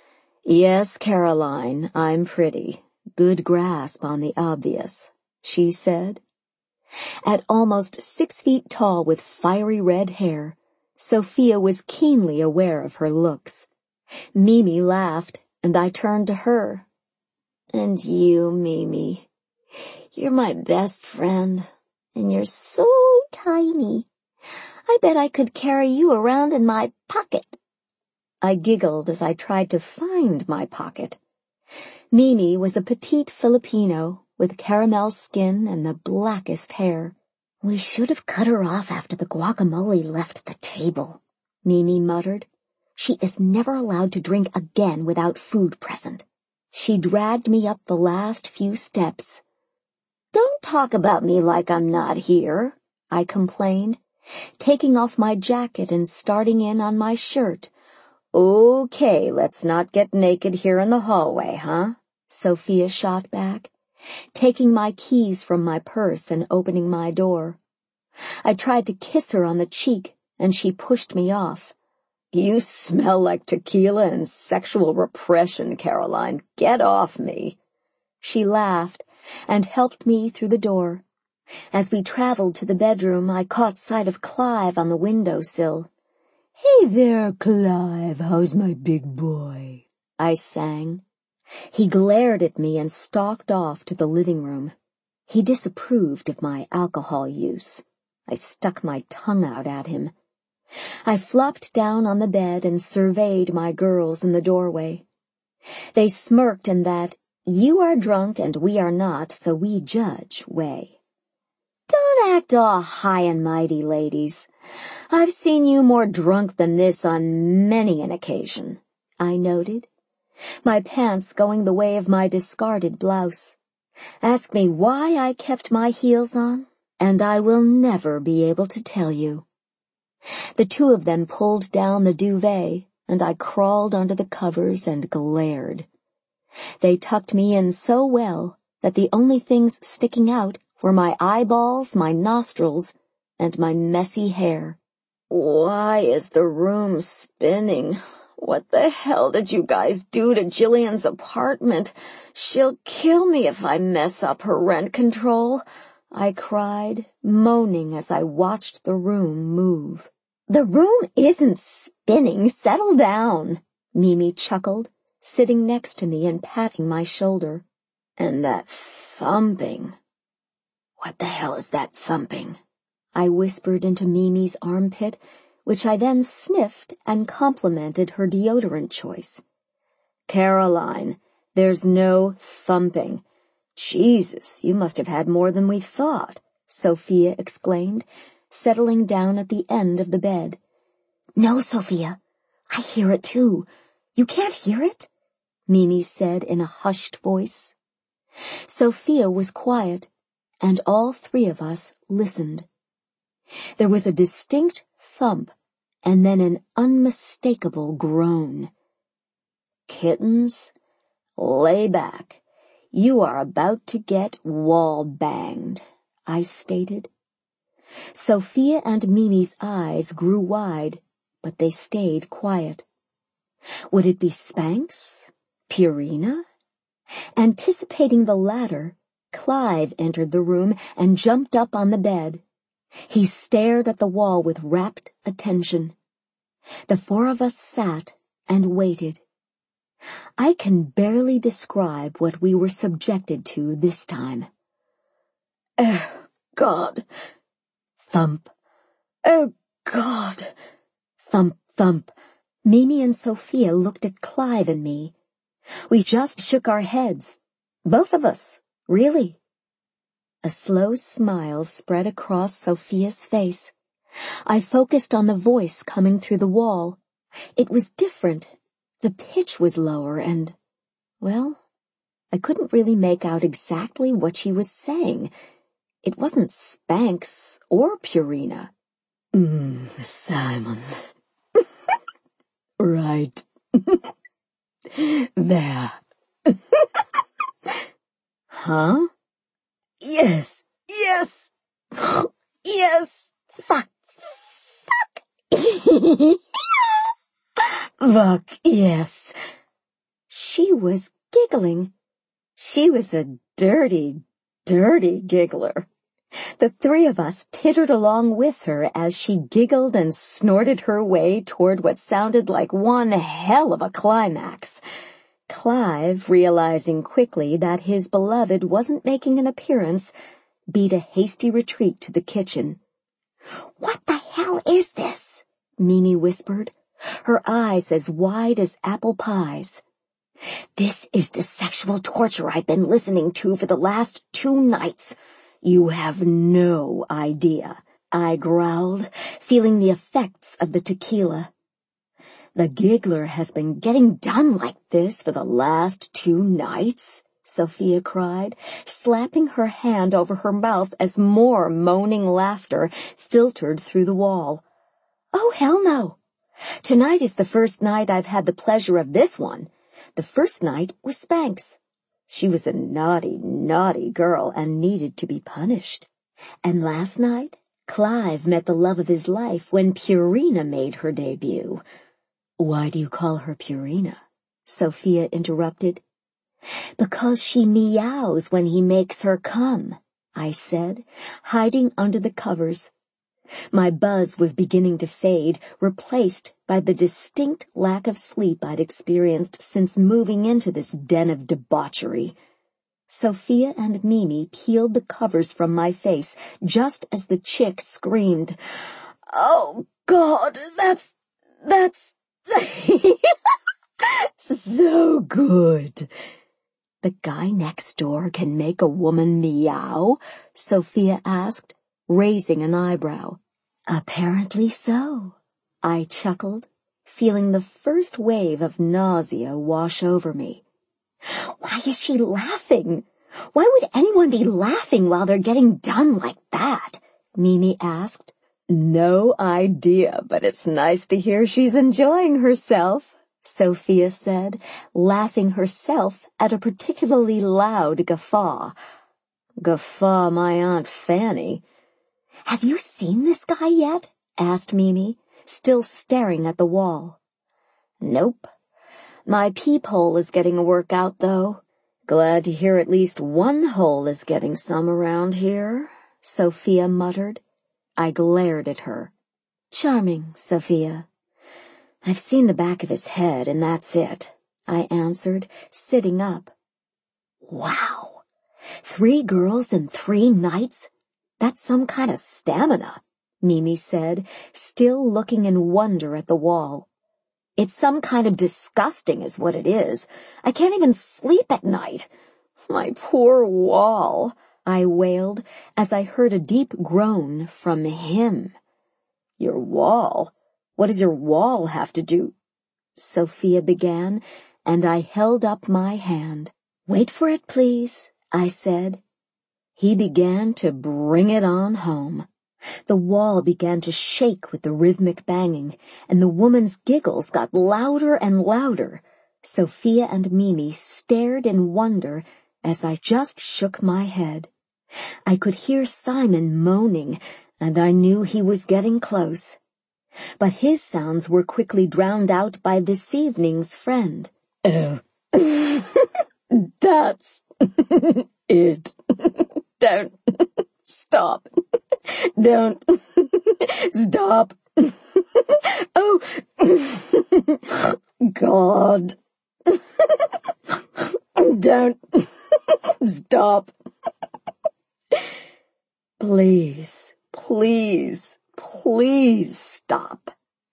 "Yes, Caroline, I'm pretty. Good grasp on the obvious," she said. At almost 6 feet tall with fiery red hair, Sophia was keenly aware of her looks. Mimi laughed, and I turned to her. "And you, Mimi, you're my best friend, and you're so tiny. I bet I could carry you around in my pocket." I giggled as I tried to find my pocket. Mimi was a petite Filipino with caramel skin and the blackest hair. "We should have cut her off after the guacamole left the table," Mimi muttered. "She is never allowed to drink again without food present." She dragged me up the last few steps. "Don't talk about me like I'm not here," I complained, taking off my jacket and starting in on my shirt. "Okay, let's not get naked here in the hallway, huh?" Sophia shot back, taking my keys from my purse and opening my door. I tried to kiss her on the cheek, and she pushed me off. "You smell like tequila and sexual repression, Caroline. Get off me." She laughed and helped me through the door. As we traveled to the bedroom, I caught sight of Clive on the windowsill. "Hey there, Clive, how's my big boy?" I sang. He glared at me and stalked off to the living room. He disapproved of my alcohol use. I stuck my tongue out at him. I flopped down on the bed and surveyed my girls in the doorway. They smirked in that "you are drunk and we are not, so we judge" way. "Don't act all high and mighty, ladies. I've seen you more drunk than this on many an occasion," I noted, my pants going the way of my discarded blouse. Ask me why I kept my heels on, and I will never be able to tell you. The two of them pulled down the duvet, and I crawled under the covers and glared. They tucked me in so well that the only things sticking out were my eyeballs, my nostrils, and my messy hair. "Why is the room spinning? What the hell did you guys do to Jillian's apartment? She'll kill me if I mess up her rent control," I cried, moaning as I watched the room move. "The room isn't spinning. Settle down," Mimi chuckled, sitting next to me and patting my shoulder. "And that thumping. What the hell is that thumping?" I whispered into Mimi's armpit, which I then sniffed and complimented her deodorant choice. "Caroline, there's no thumping." "Jesus, you must have had more than we thought," Sophia exclaimed, settling down at the end of the bed. "No, Sophia, I hear it too. You can't hear it?" Mimi said in a hushed voice. Sophia was quiet, and all three of us listened. There was a distinct thump, and then an unmistakable groan. "Kittens, lay back. You are about to get wall-banged," I stated. Sophia and Mimi's eyes grew wide, but they stayed quiet. Would it be Spanx? Purina? Anticipating the latter, Clive entered the room and jumped up on the bed. He stared at the wall with rapt attention. The four of us sat and waited. I can barely describe what we were subjected to this time. "Oh, God!" Thump. "Oh, God!" Thump, thump. Mimi and Sophia looked at Clive and me. We just shook our heads. Both of us, really. A slow smile spread across Sophia's face. I focused on the voice coming through the wall. It was different. The pitch was lower and, well, I couldn't really make out exactly what she was saying. It wasn't Spanx or Purina. Simon. Right. There. Huh? Yes. Yes. Yes. Fuck. Fuck, yes. She was giggling. She was a dirty, dirty giggler. The three of us tittered along with her as she giggled and snorted her way toward what sounded like one hell of a climax. Clive, realizing quickly that his beloved wasn't making an appearance, beat a hasty retreat to the kitchen. "What the hell is this?" Mimi whispered, her eyes as wide as apple pies. "This is the sexual torture I've been listening to for the last 2 nights. You have no idea," I growled, feeling the effects of the tequila. "The giggler has been getting done like this for the last 2 nights?" Sophia cried, slapping her hand over her mouth as more moaning laughter filtered through the wall. "Oh, hell no. Tonight is the first night I've had the pleasure of this one. The first night was Spanx. She was a naughty, naughty girl and needed to be punished. And last night, Clive met the love of his life when Purina made her debut." "Why do you call her Purina?" Sophia interrupted. "Because she meows when he makes her come," I said, hiding under the covers. My buzz was beginning to fade, replaced by the distinct lack of sleep I'd experienced since moving into this den of debauchery. Sophia and Mimi peeled the covers from my face just as the chick screamed, "Oh, God, that's so good." "The guy next door can make a woman meow?" Sophia asked, raising an eyebrow. "Apparently so," I chuckled, feeling the first wave of nausea wash over me. "Why is she laughing? Why would anyone be laughing while they're getting done like that?" Mimi asked. "No idea, but it's nice to hear she's enjoying herself," Sophia said, laughing herself at a particularly loud guffaw. "Guffaw my Aunt Fanny." "Have you seen this guy yet?" asked Mimi, still staring at the wall. "Nope. My peephole is getting a workout, though. Glad to hear at least one hole is getting some around here," Sophia muttered. I glared at her. "Charming, Sophia." "I've seen the back of his head, and that's it," I answered, sitting up. "Wow. 3 girls in 3 nights? That's some kind of stamina," Mimi said, still looking in wonder at the wall. "It's some kind of disgusting is what it is. I can't even sleep at night. My poor wall," I wailed as I heard a deep groan from him. "Your wall? What does your wall have to do?" Sophia began, and I held up my hand. "Wait for it, please," I said. He began to bring it on home. The wall began to shake with the rhythmic banging, and the woman's giggles got louder and louder. Sophia and Mimi stared in wonder as I just shook my head. I could hear Simon moaning, and I knew he was getting close. But his sounds were quickly drowned out by this evening's friend. Oh, that's it. Don't stop. Don't stop. Oh, God. Don't stop. Please, please, please stop.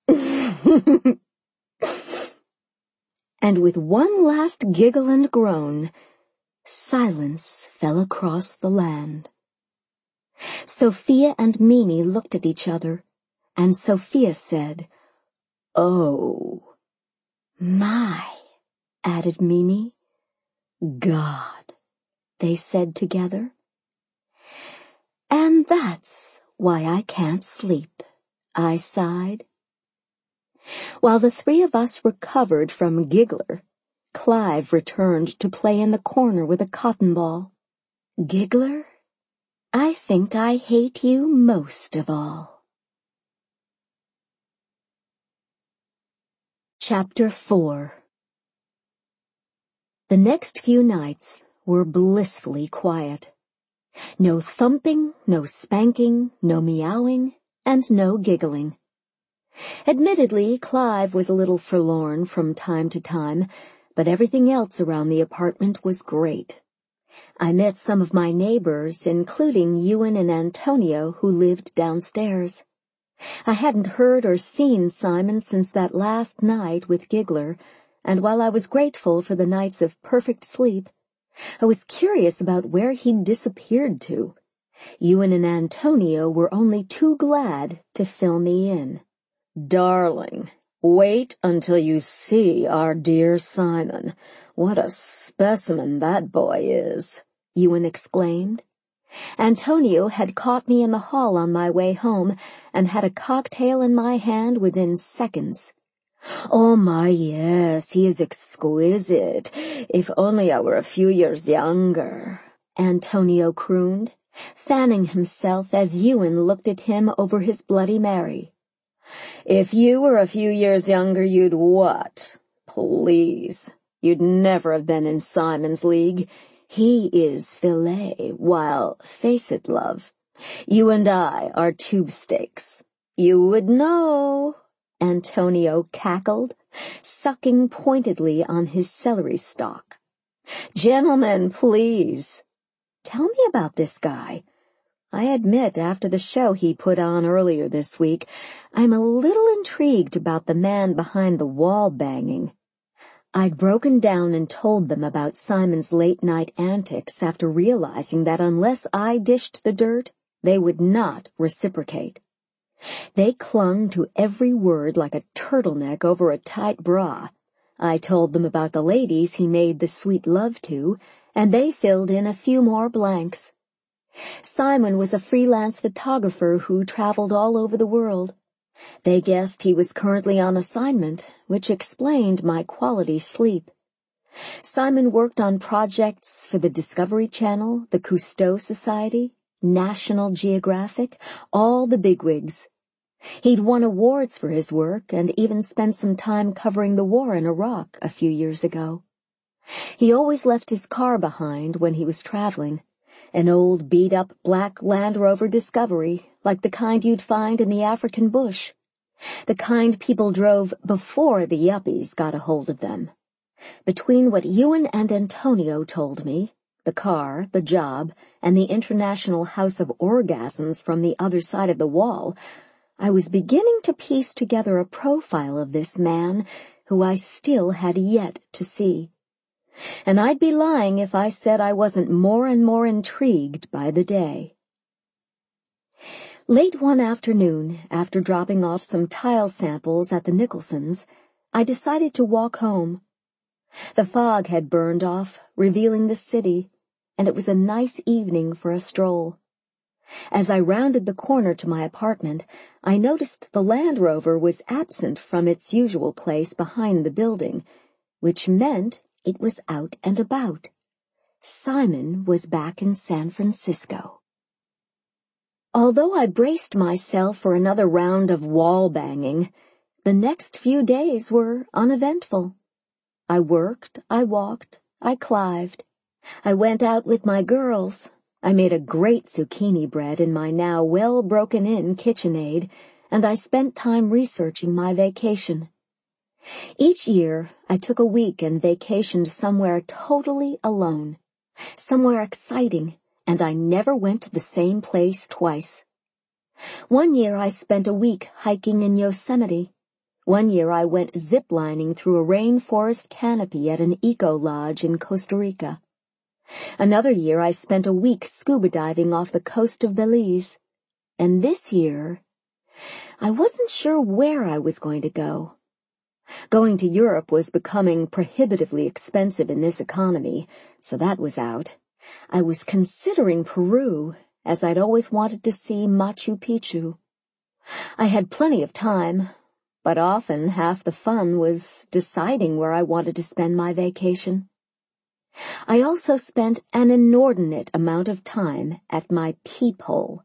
And with one last giggle and groan, silence fell across the land. Sophia and Mimi looked at each other, and Sophia said, "Oh." "My," added Mimi. "God," they said together. "And that's why I can't sleep," I sighed. While the three of us recovered from Giggler, Clive returned to play in the corner with a cotton ball. "Giggler, I think I hate you most of all." Chapter 4. The next few nights were blissfully quiet. No thumping, no spanking, no meowing, and no giggling. Admittedly, Clive was a little forlorn from time to time, but everything else around the apartment was great. I met some of my neighbors, including Ewan and Antonio, who lived downstairs. I hadn't heard or seen Simon since that last night with Giggler, and while I was grateful for the nights of perfect sleep, I was curious about where he'd disappeared to. Ewan and Antonio were only too glad to fill me in. "Darling, wait until you see our dear Simon. What a specimen that boy is," Ewan exclaimed. Antonio had caught me in the hall on my way home and had a cocktail in my hand within seconds. "Oh my, yes, he is exquisite. If only I were a few years younger," Antonio crooned, fanning himself as Ewan looked at him over his Bloody Mary. "If you were a few years younger, you'd what? Please, you'd never have been in Simon's league. He is filet, while, face it, love, you and I are tube steaks. You would know," Antonio cackled, sucking pointedly on his celery stalk. "Gentlemen, please. Tell me about this guy. I admit, after the show he put on earlier this week, I'm a little intrigued about the man behind the wall banging." I'd broken down and told them about Simon's late-night antics after realizing that unless I dished the dirt, they would not reciprocate. They clung to every word like a turtleneck over a tight bra. I told them about the ladies he made the sweet love to, and they filled in a few more blanks. Simon was a freelance photographer who traveled all over the world. They guessed he was currently on assignment, which explained my quality sleep. Simon worked on projects for the Discovery Channel, the Cousteau Society, National Geographic, all the bigwigs. He'd won awards for his work and even spent some time covering the war in Iraq a few years ago. He always left his car behind when he was traveling, an old beat-up black Land Rover Discovery, like the kind you'd find in the African bush. The kind people drove before the yuppies got a hold of them. Between what Ewan and Antonio told me, the car, the job, and the International House of Orgasms from the other side of the wall, I was beginning to piece together a profile of this man who I still had yet to see. And I'd be lying if I said I wasn't more and more intrigued by the day. Late one afternoon, after dropping off some tile samples at the Nicholsons, I decided to walk home. The fog had burned off, revealing the city, and it was a nice evening for a stroll. As I rounded the corner to my apartment, I noticed the Land Rover was absent from its usual place behind the building, which meant it was out and about. Simon was back in San Francisco. Although I braced myself for another round of wall banging, the next few days were uneventful. I worked, I walked, I clived. I went out with my girls. I made a great zucchini bread in my now well-broken-in KitchenAid, and I spent time researching my vacation. Each year, I took a week and vacationed somewhere totally alone, somewhere exciting, and I never went to the same place twice. One year I spent a week hiking in Yosemite. One year I went ziplining through a rainforest canopy at an eco-lodge in Costa Rica. Another year I spent a week scuba diving off the coast of Belize. And this year, I wasn't sure where I was going to go. Going to Europe was becoming prohibitively expensive in this economy, so that was out. I was considering Peru, as I'd always wanted to see Machu Picchu. I had plenty of time, but often half the fun was deciding where I wanted to spend my vacation. I also spent an inordinate amount of time at my peephole.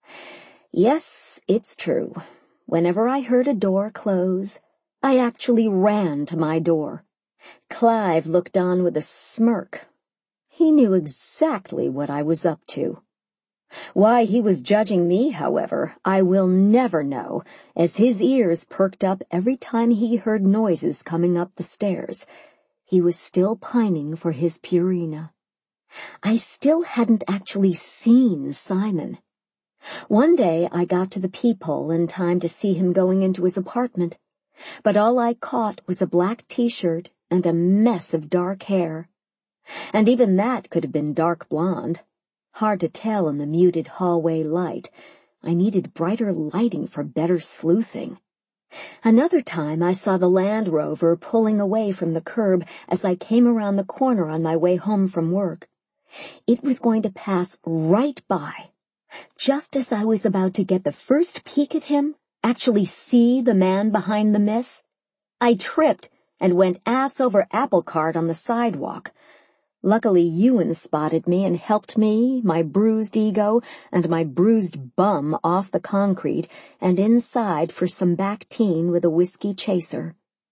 Yes, it's true. Whenever I heard a door close, I actually ran to my door. Clive looked on with a smirk. He knew exactly what I was up to. Why he was judging me, however, I will never know, as his ears perked up every time he heard noises coming up the stairs. He was still pining for his Purina. I still hadn't actually seen Simon. One day I got to the peephole in time to see him going into his apartment, but all I caught was a black t-shirt and a mess of dark hair. And even that could have been dark blonde. Hard to tell in the muted hallway light. I needed brighter lighting for better sleuthing. Another time I saw the Land Rover pulling away from the curb as I came around the corner on my way home from work. It was going to pass right by. Just as I was about to get the first peek at him, actually see the man behind the myth, I tripped and went ass over apple cart on the sidewalk. Luckily, Ewan spotted me and helped me, my bruised ego, and my bruised bum off the concrete and inside for some Bactine with a whiskey chaser.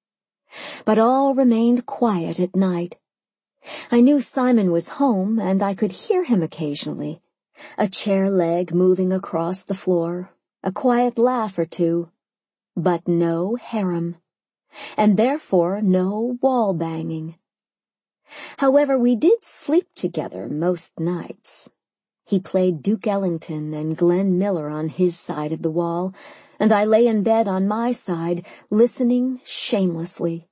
But all remained quiet at night. I knew Simon was home, and I could hear him occasionally. A chair leg moving across the floor, a quiet laugh or two, but no harem, and therefore no wall banging. However, we did sleep together most nights. He played Duke Ellington and Glenn Miller on his side of the wall, and I lay in bed on my side, listening shamelessly.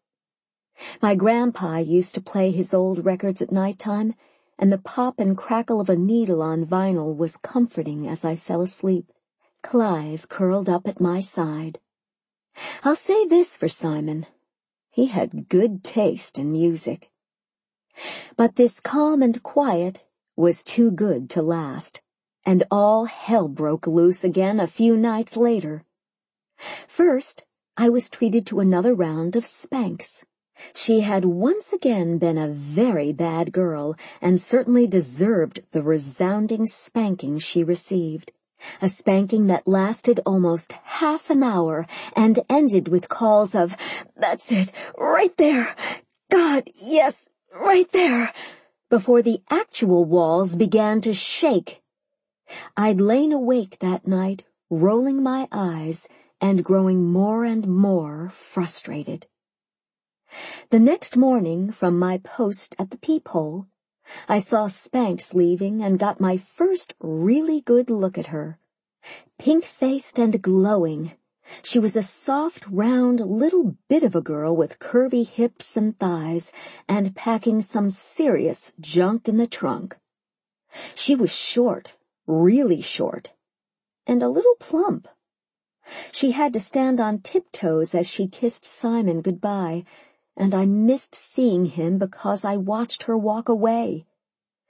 My grandpa used to play his old records at nighttime, and the pop and crackle of a needle on vinyl was comforting as I fell asleep, Clive curled up at my side. I'll say this for Simon. He had good taste in music. But this calm and quiet was too good to last, and all hell broke loose again a few nights later. First, I was treated to another round of spanks. She had once again been a very bad girl, and certainly deserved the resounding spanking she received. A spanking that lasted almost half an hour and ended with calls of, "That's it, right there! God, yes, right there!" before the actual walls began to shake. I'd lain awake that night, rolling my eyes and growing more and more frustrated. The next morning, from my post at the peephole, I saw Spanks leaving and got my first really good look at her. Pink-faced and glowing, she was a soft, round little bit of a girl with curvy hips and thighs and packing some serious junk in the trunk. She was short, really short, and a little plump. She had to stand on tiptoes as she kissed Simon goodbye, and I missed seeing him because I watched her walk away.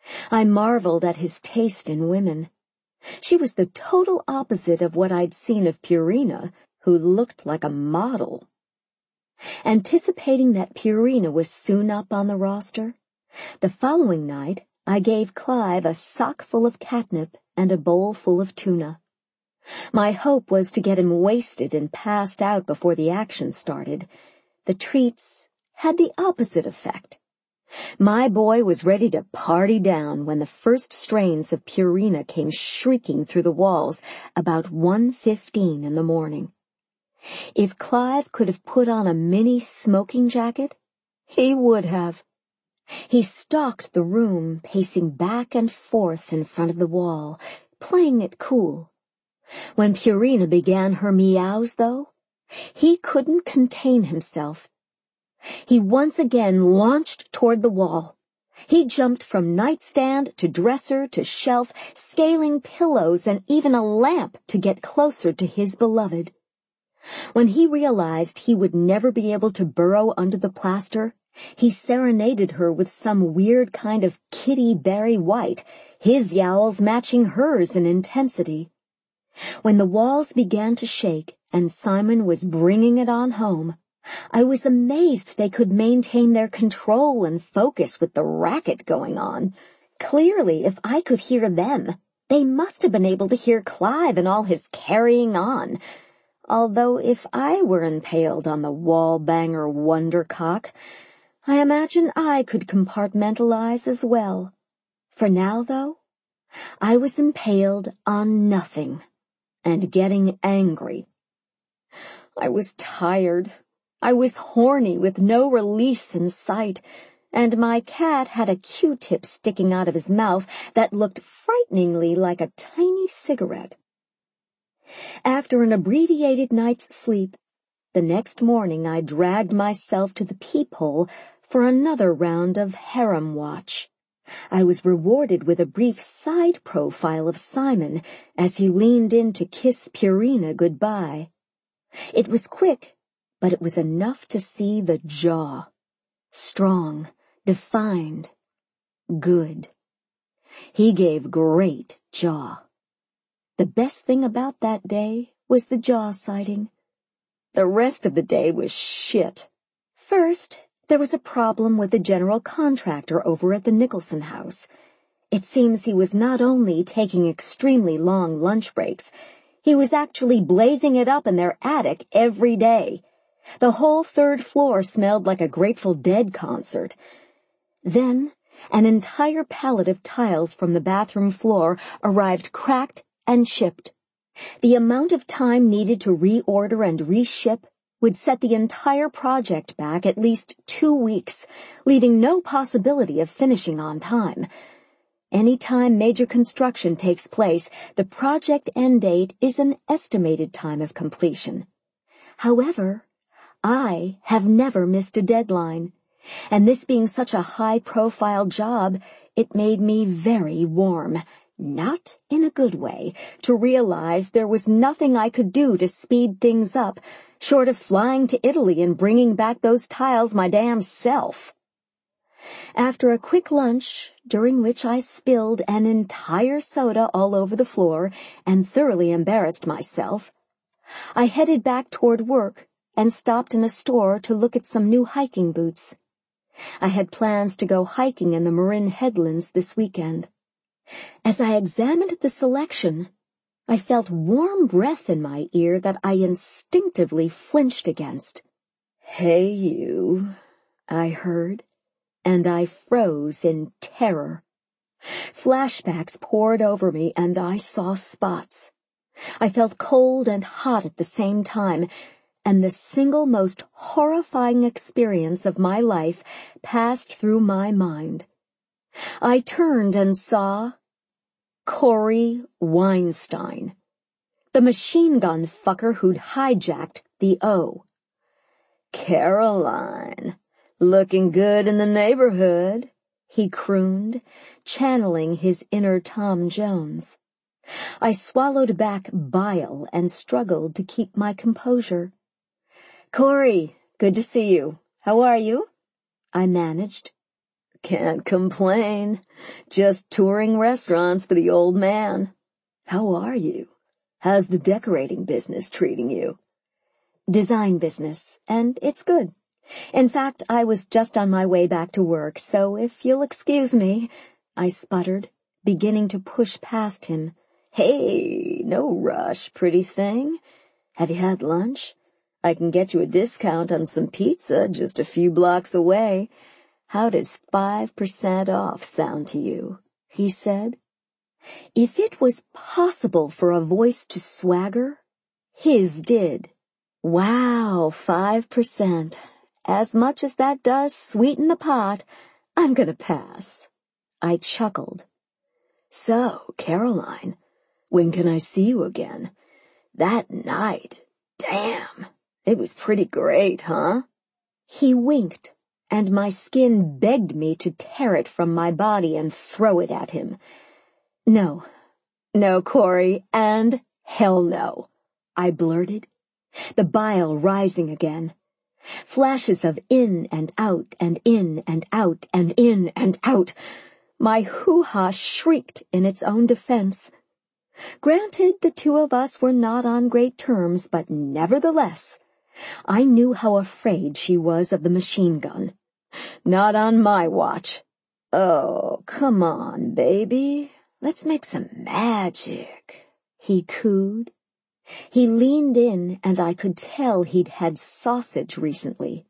I marveled at his taste in women. She was the total opposite of what I'd seen of Purina, who looked like a model. Anticipating that Purina was soon up on the roster, the following night I gave Clive a sock full of catnip and a bowl full of tuna. My hope was to get him wasted and passed out before the action started. The treats had the opposite effect. My boy was ready to party down when the first strains of Purina came shrieking through the walls about 1:15 in the morning. If Clive could have put on a mini smoking jacket, he would have. He stalked the room, pacing back and forth in front of the wall, playing it cool. When Purina began her meows, though, he couldn't contain himself. He once again launched toward the wall. He jumped from nightstand to dresser to shelf, scaling pillows and even a lamp to get closer to his beloved. When he realized he would never be able to burrow under the plaster, he serenaded her with some weird kind of Kitty Barry White, his yowls matching hers in intensity. When the walls began to shake and Simon was bringing it on home, I was amazed they could maintain their control and focus with the racket going on. Clearly, if I could hear them, they must have been able to hear Clive and all his carrying on. Although if I were impaled on the wall-banger wondercock, I imagine I could compartmentalize as well. For now, though, I was impaled on nothing and getting angry. I was tired. I was horny with no release in sight, and my cat had a Q-tip sticking out of his mouth that looked frighteningly like a tiny cigarette. After an abbreviated night's sleep, the next morning I dragged myself to the peephole for another round of harem watch. I was rewarded with a brief side profile of Simon as he leaned in to kiss Purina goodbye. It was quick, but it was enough to see the jaw. Strong, defined, good. He gave great jaw. The best thing about that day was the jaw sighting. The rest of the day was shit. First, there was a problem with the general contractor over at the Nicholson house. It seems he was not only taking extremely long lunch breaks, he was actually blazing it up in their attic every day. The whole third floor smelled like a Grateful Dead concert. Then, an entire pallet of tiles from the bathroom floor arrived cracked and chipped. The amount of time needed to reorder and reship would set the entire project back at least 2 weeks, leaving no possibility of finishing on time. Any time major construction takes place, the project end date is an estimated time of completion. However, I have never missed a deadline, and this being such a high-profile job, it made me very warm, not in a good way, to realize there was nothing I could do to speed things up, short of flying to Italy and bringing back those tiles my damn self. After a quick lunch, during which I spilled an entire soda all over the floor and thoroughly embarrassed myself, I headed back toward work and stopped in a store to look at some new hiking boots. I had plans to go hiking in the Marin Headlands this weekend. As I examined the selection, I felt warm breath in my ear that I instinctively flinched against. "Hey, you," I heard, and I froze in terror. Flashbacks poured over me, and I saw spots. I felt cold and hot at the same time, and the single most horrifying experience of my life passed through my mind. I turned and saw Corey Weinstein, the machine gun fucker who'd hijacked the O. "Caroline, looking good in the neighborhood," he crooned, channeling his inner Tom Jones. I swallowed back bile and struggled to keep my composure. "Corey, good to see you. How are you?" I managed. Can't complain. Just touring restaurants for the old man. How are you? How's the decorating business treating you? Design business, and it's good. In fact, I was just on my way back to work, so if you'll excuse me, I sputtered, beginning to push past him. Hey, no rush, pretty thing. Have you had lunch? I can get you a discount on some pizza just a few blocks away. How does 5% off sound to you? He said. If it was possible for a voice to swagger, his did. Wow, 5%. As much as that does sweeten the pot, I'm gonna pass. I chuckled. So, Caroline, when can I see you again? That night, damn, it was pretty great, huh? He winked, and my skin begged me to tear it from my body and throw it at him. No, Corey, and hell no, I blurted, the bile rising again. Flashes of in and out and in and out and in and out. My hoo-ha shrieked in its own defense. Granted, the two of us were not on great terms, but nevertheless, I knew how afraid she was of the machine gun. Not on my watch. Oh, come on, baby. Let's make some magic, he cooed. He leaned in, and I could tell he'd had sausage recently.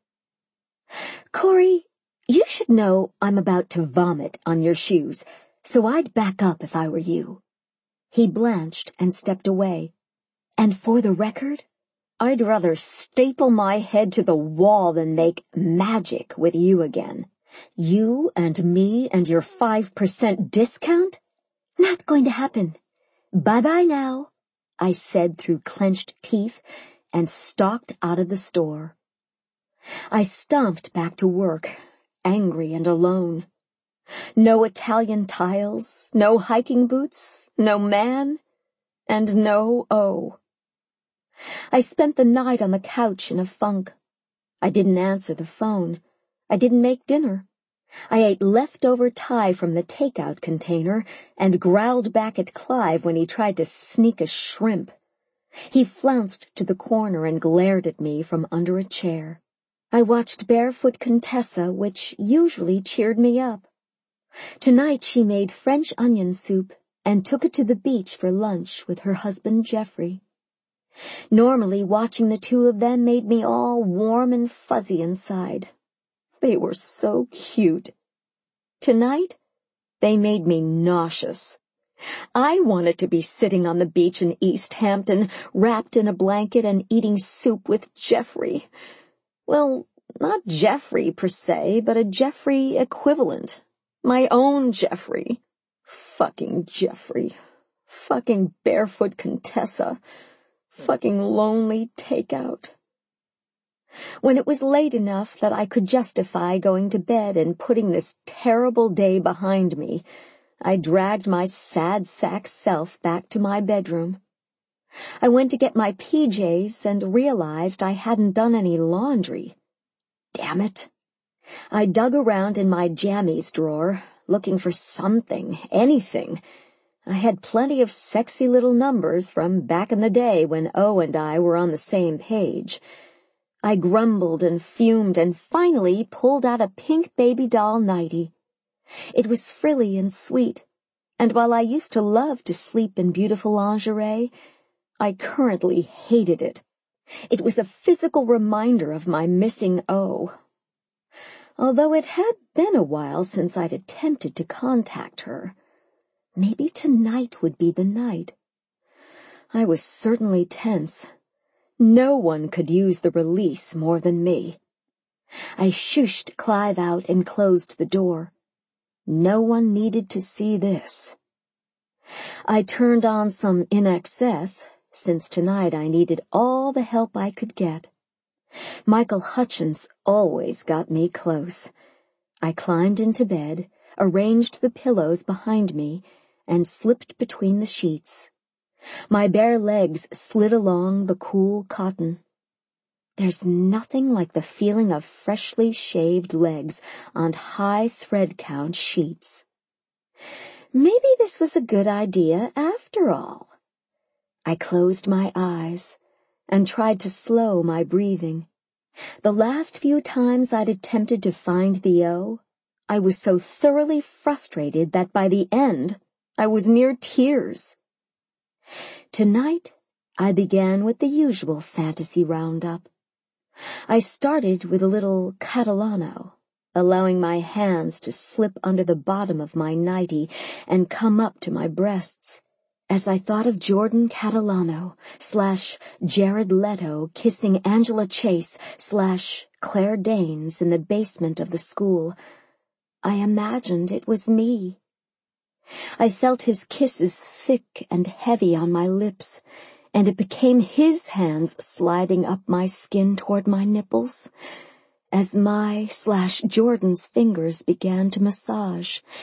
Corey, you should know I'm about to vomit on your shoes, so I'd back up if I were you. He blanched and stepped away. And for the record, I'd rather staple my head to the wall than make magic with you again. You and me and your 5% discount? Not going to happen. Bye-bye now, I said through clenched teeth, and stalked out of the store. I stomped back to work, angry and alone. No Italian tiles, no hiking boots, no man, and no O. I spent the night on the couch in a funk. I didn't answer the phone. I didn't make dinner. I ate leftover Thai from the takeout container and growled back at Clive when he tried to sneak a shrimp. He flounced to the corner and glared at me from under a chair. I watched Barefoot Contessa, which usually cheered me up. Tonight she made French onion soup and took it to the beach for lunch with her husband Jeffrey. Normally, watching the two of them made me all warm and fuzzy inside. They were so cute. Tonight, they made me nauseous. I wanted to be sitting on the beach in East Hampton, wrapped in a blanket and eating soup with Jeffrey. Well, not Jeffrey per se, but a Jeffrey equivalent. My own Jeffrey. Fucking Jeffrey. Fucking Barefoot Contessa. Fucking lonely takeout. When it was late enough that I could justify going to bed and putting this terrible day behind me, I dragged my sad sack self back to my bedroom. I went to get my PJs and realized I hadn't done any laundry. Damn it. I dug around in my jammies drawer, looking for something, anything. I had plenty of sexy little numbers from back in the day when O and I were on the same page. I grumbled and fumed and finally pulled out a pink baby doll nightie. It was frilly and sweet, and while I used to love to sleep in beautiful lingerie, I currently hated it. It was a physical reminder of my missing O. Although it had been a while since I'd attempted to contact her, maybe tonight would be the night. I was certainly tense. No one could use the release more than me. I shooshed Clive out and closed the door. No one needed to see this. I turned on some In Excess, since tonight I needed all the help I could get. Michael Hutchins always got me close. I climbed into bed, arranged the pillows behind me, and slipped between the sheets. My bare legs slid along the cool cotton. There's nothing like the feeling of freshly shaved legs on high thread count sheets. Maybe this was a good idea after all. I closed my eyes and tried to slow my breathing. The last few times I'd attempted to find the O, I was so thoroughly frustrated that by the end, I was near tears. Tonight, I began with the usual fantasy roundup. I started with a little Catalano, allowing my hands to slip under the bottom of my nightie and come up to my breasts, as I thought of Jordan Catalano / Jared Leto kissing Angela Chase / Claire Danes in the basement of the school. I imagined it was me. I felt his kisses thick and heavy on my lips, and it became his hands sliding up my skin toward my nipples, as my / Jordan's fingers began to massage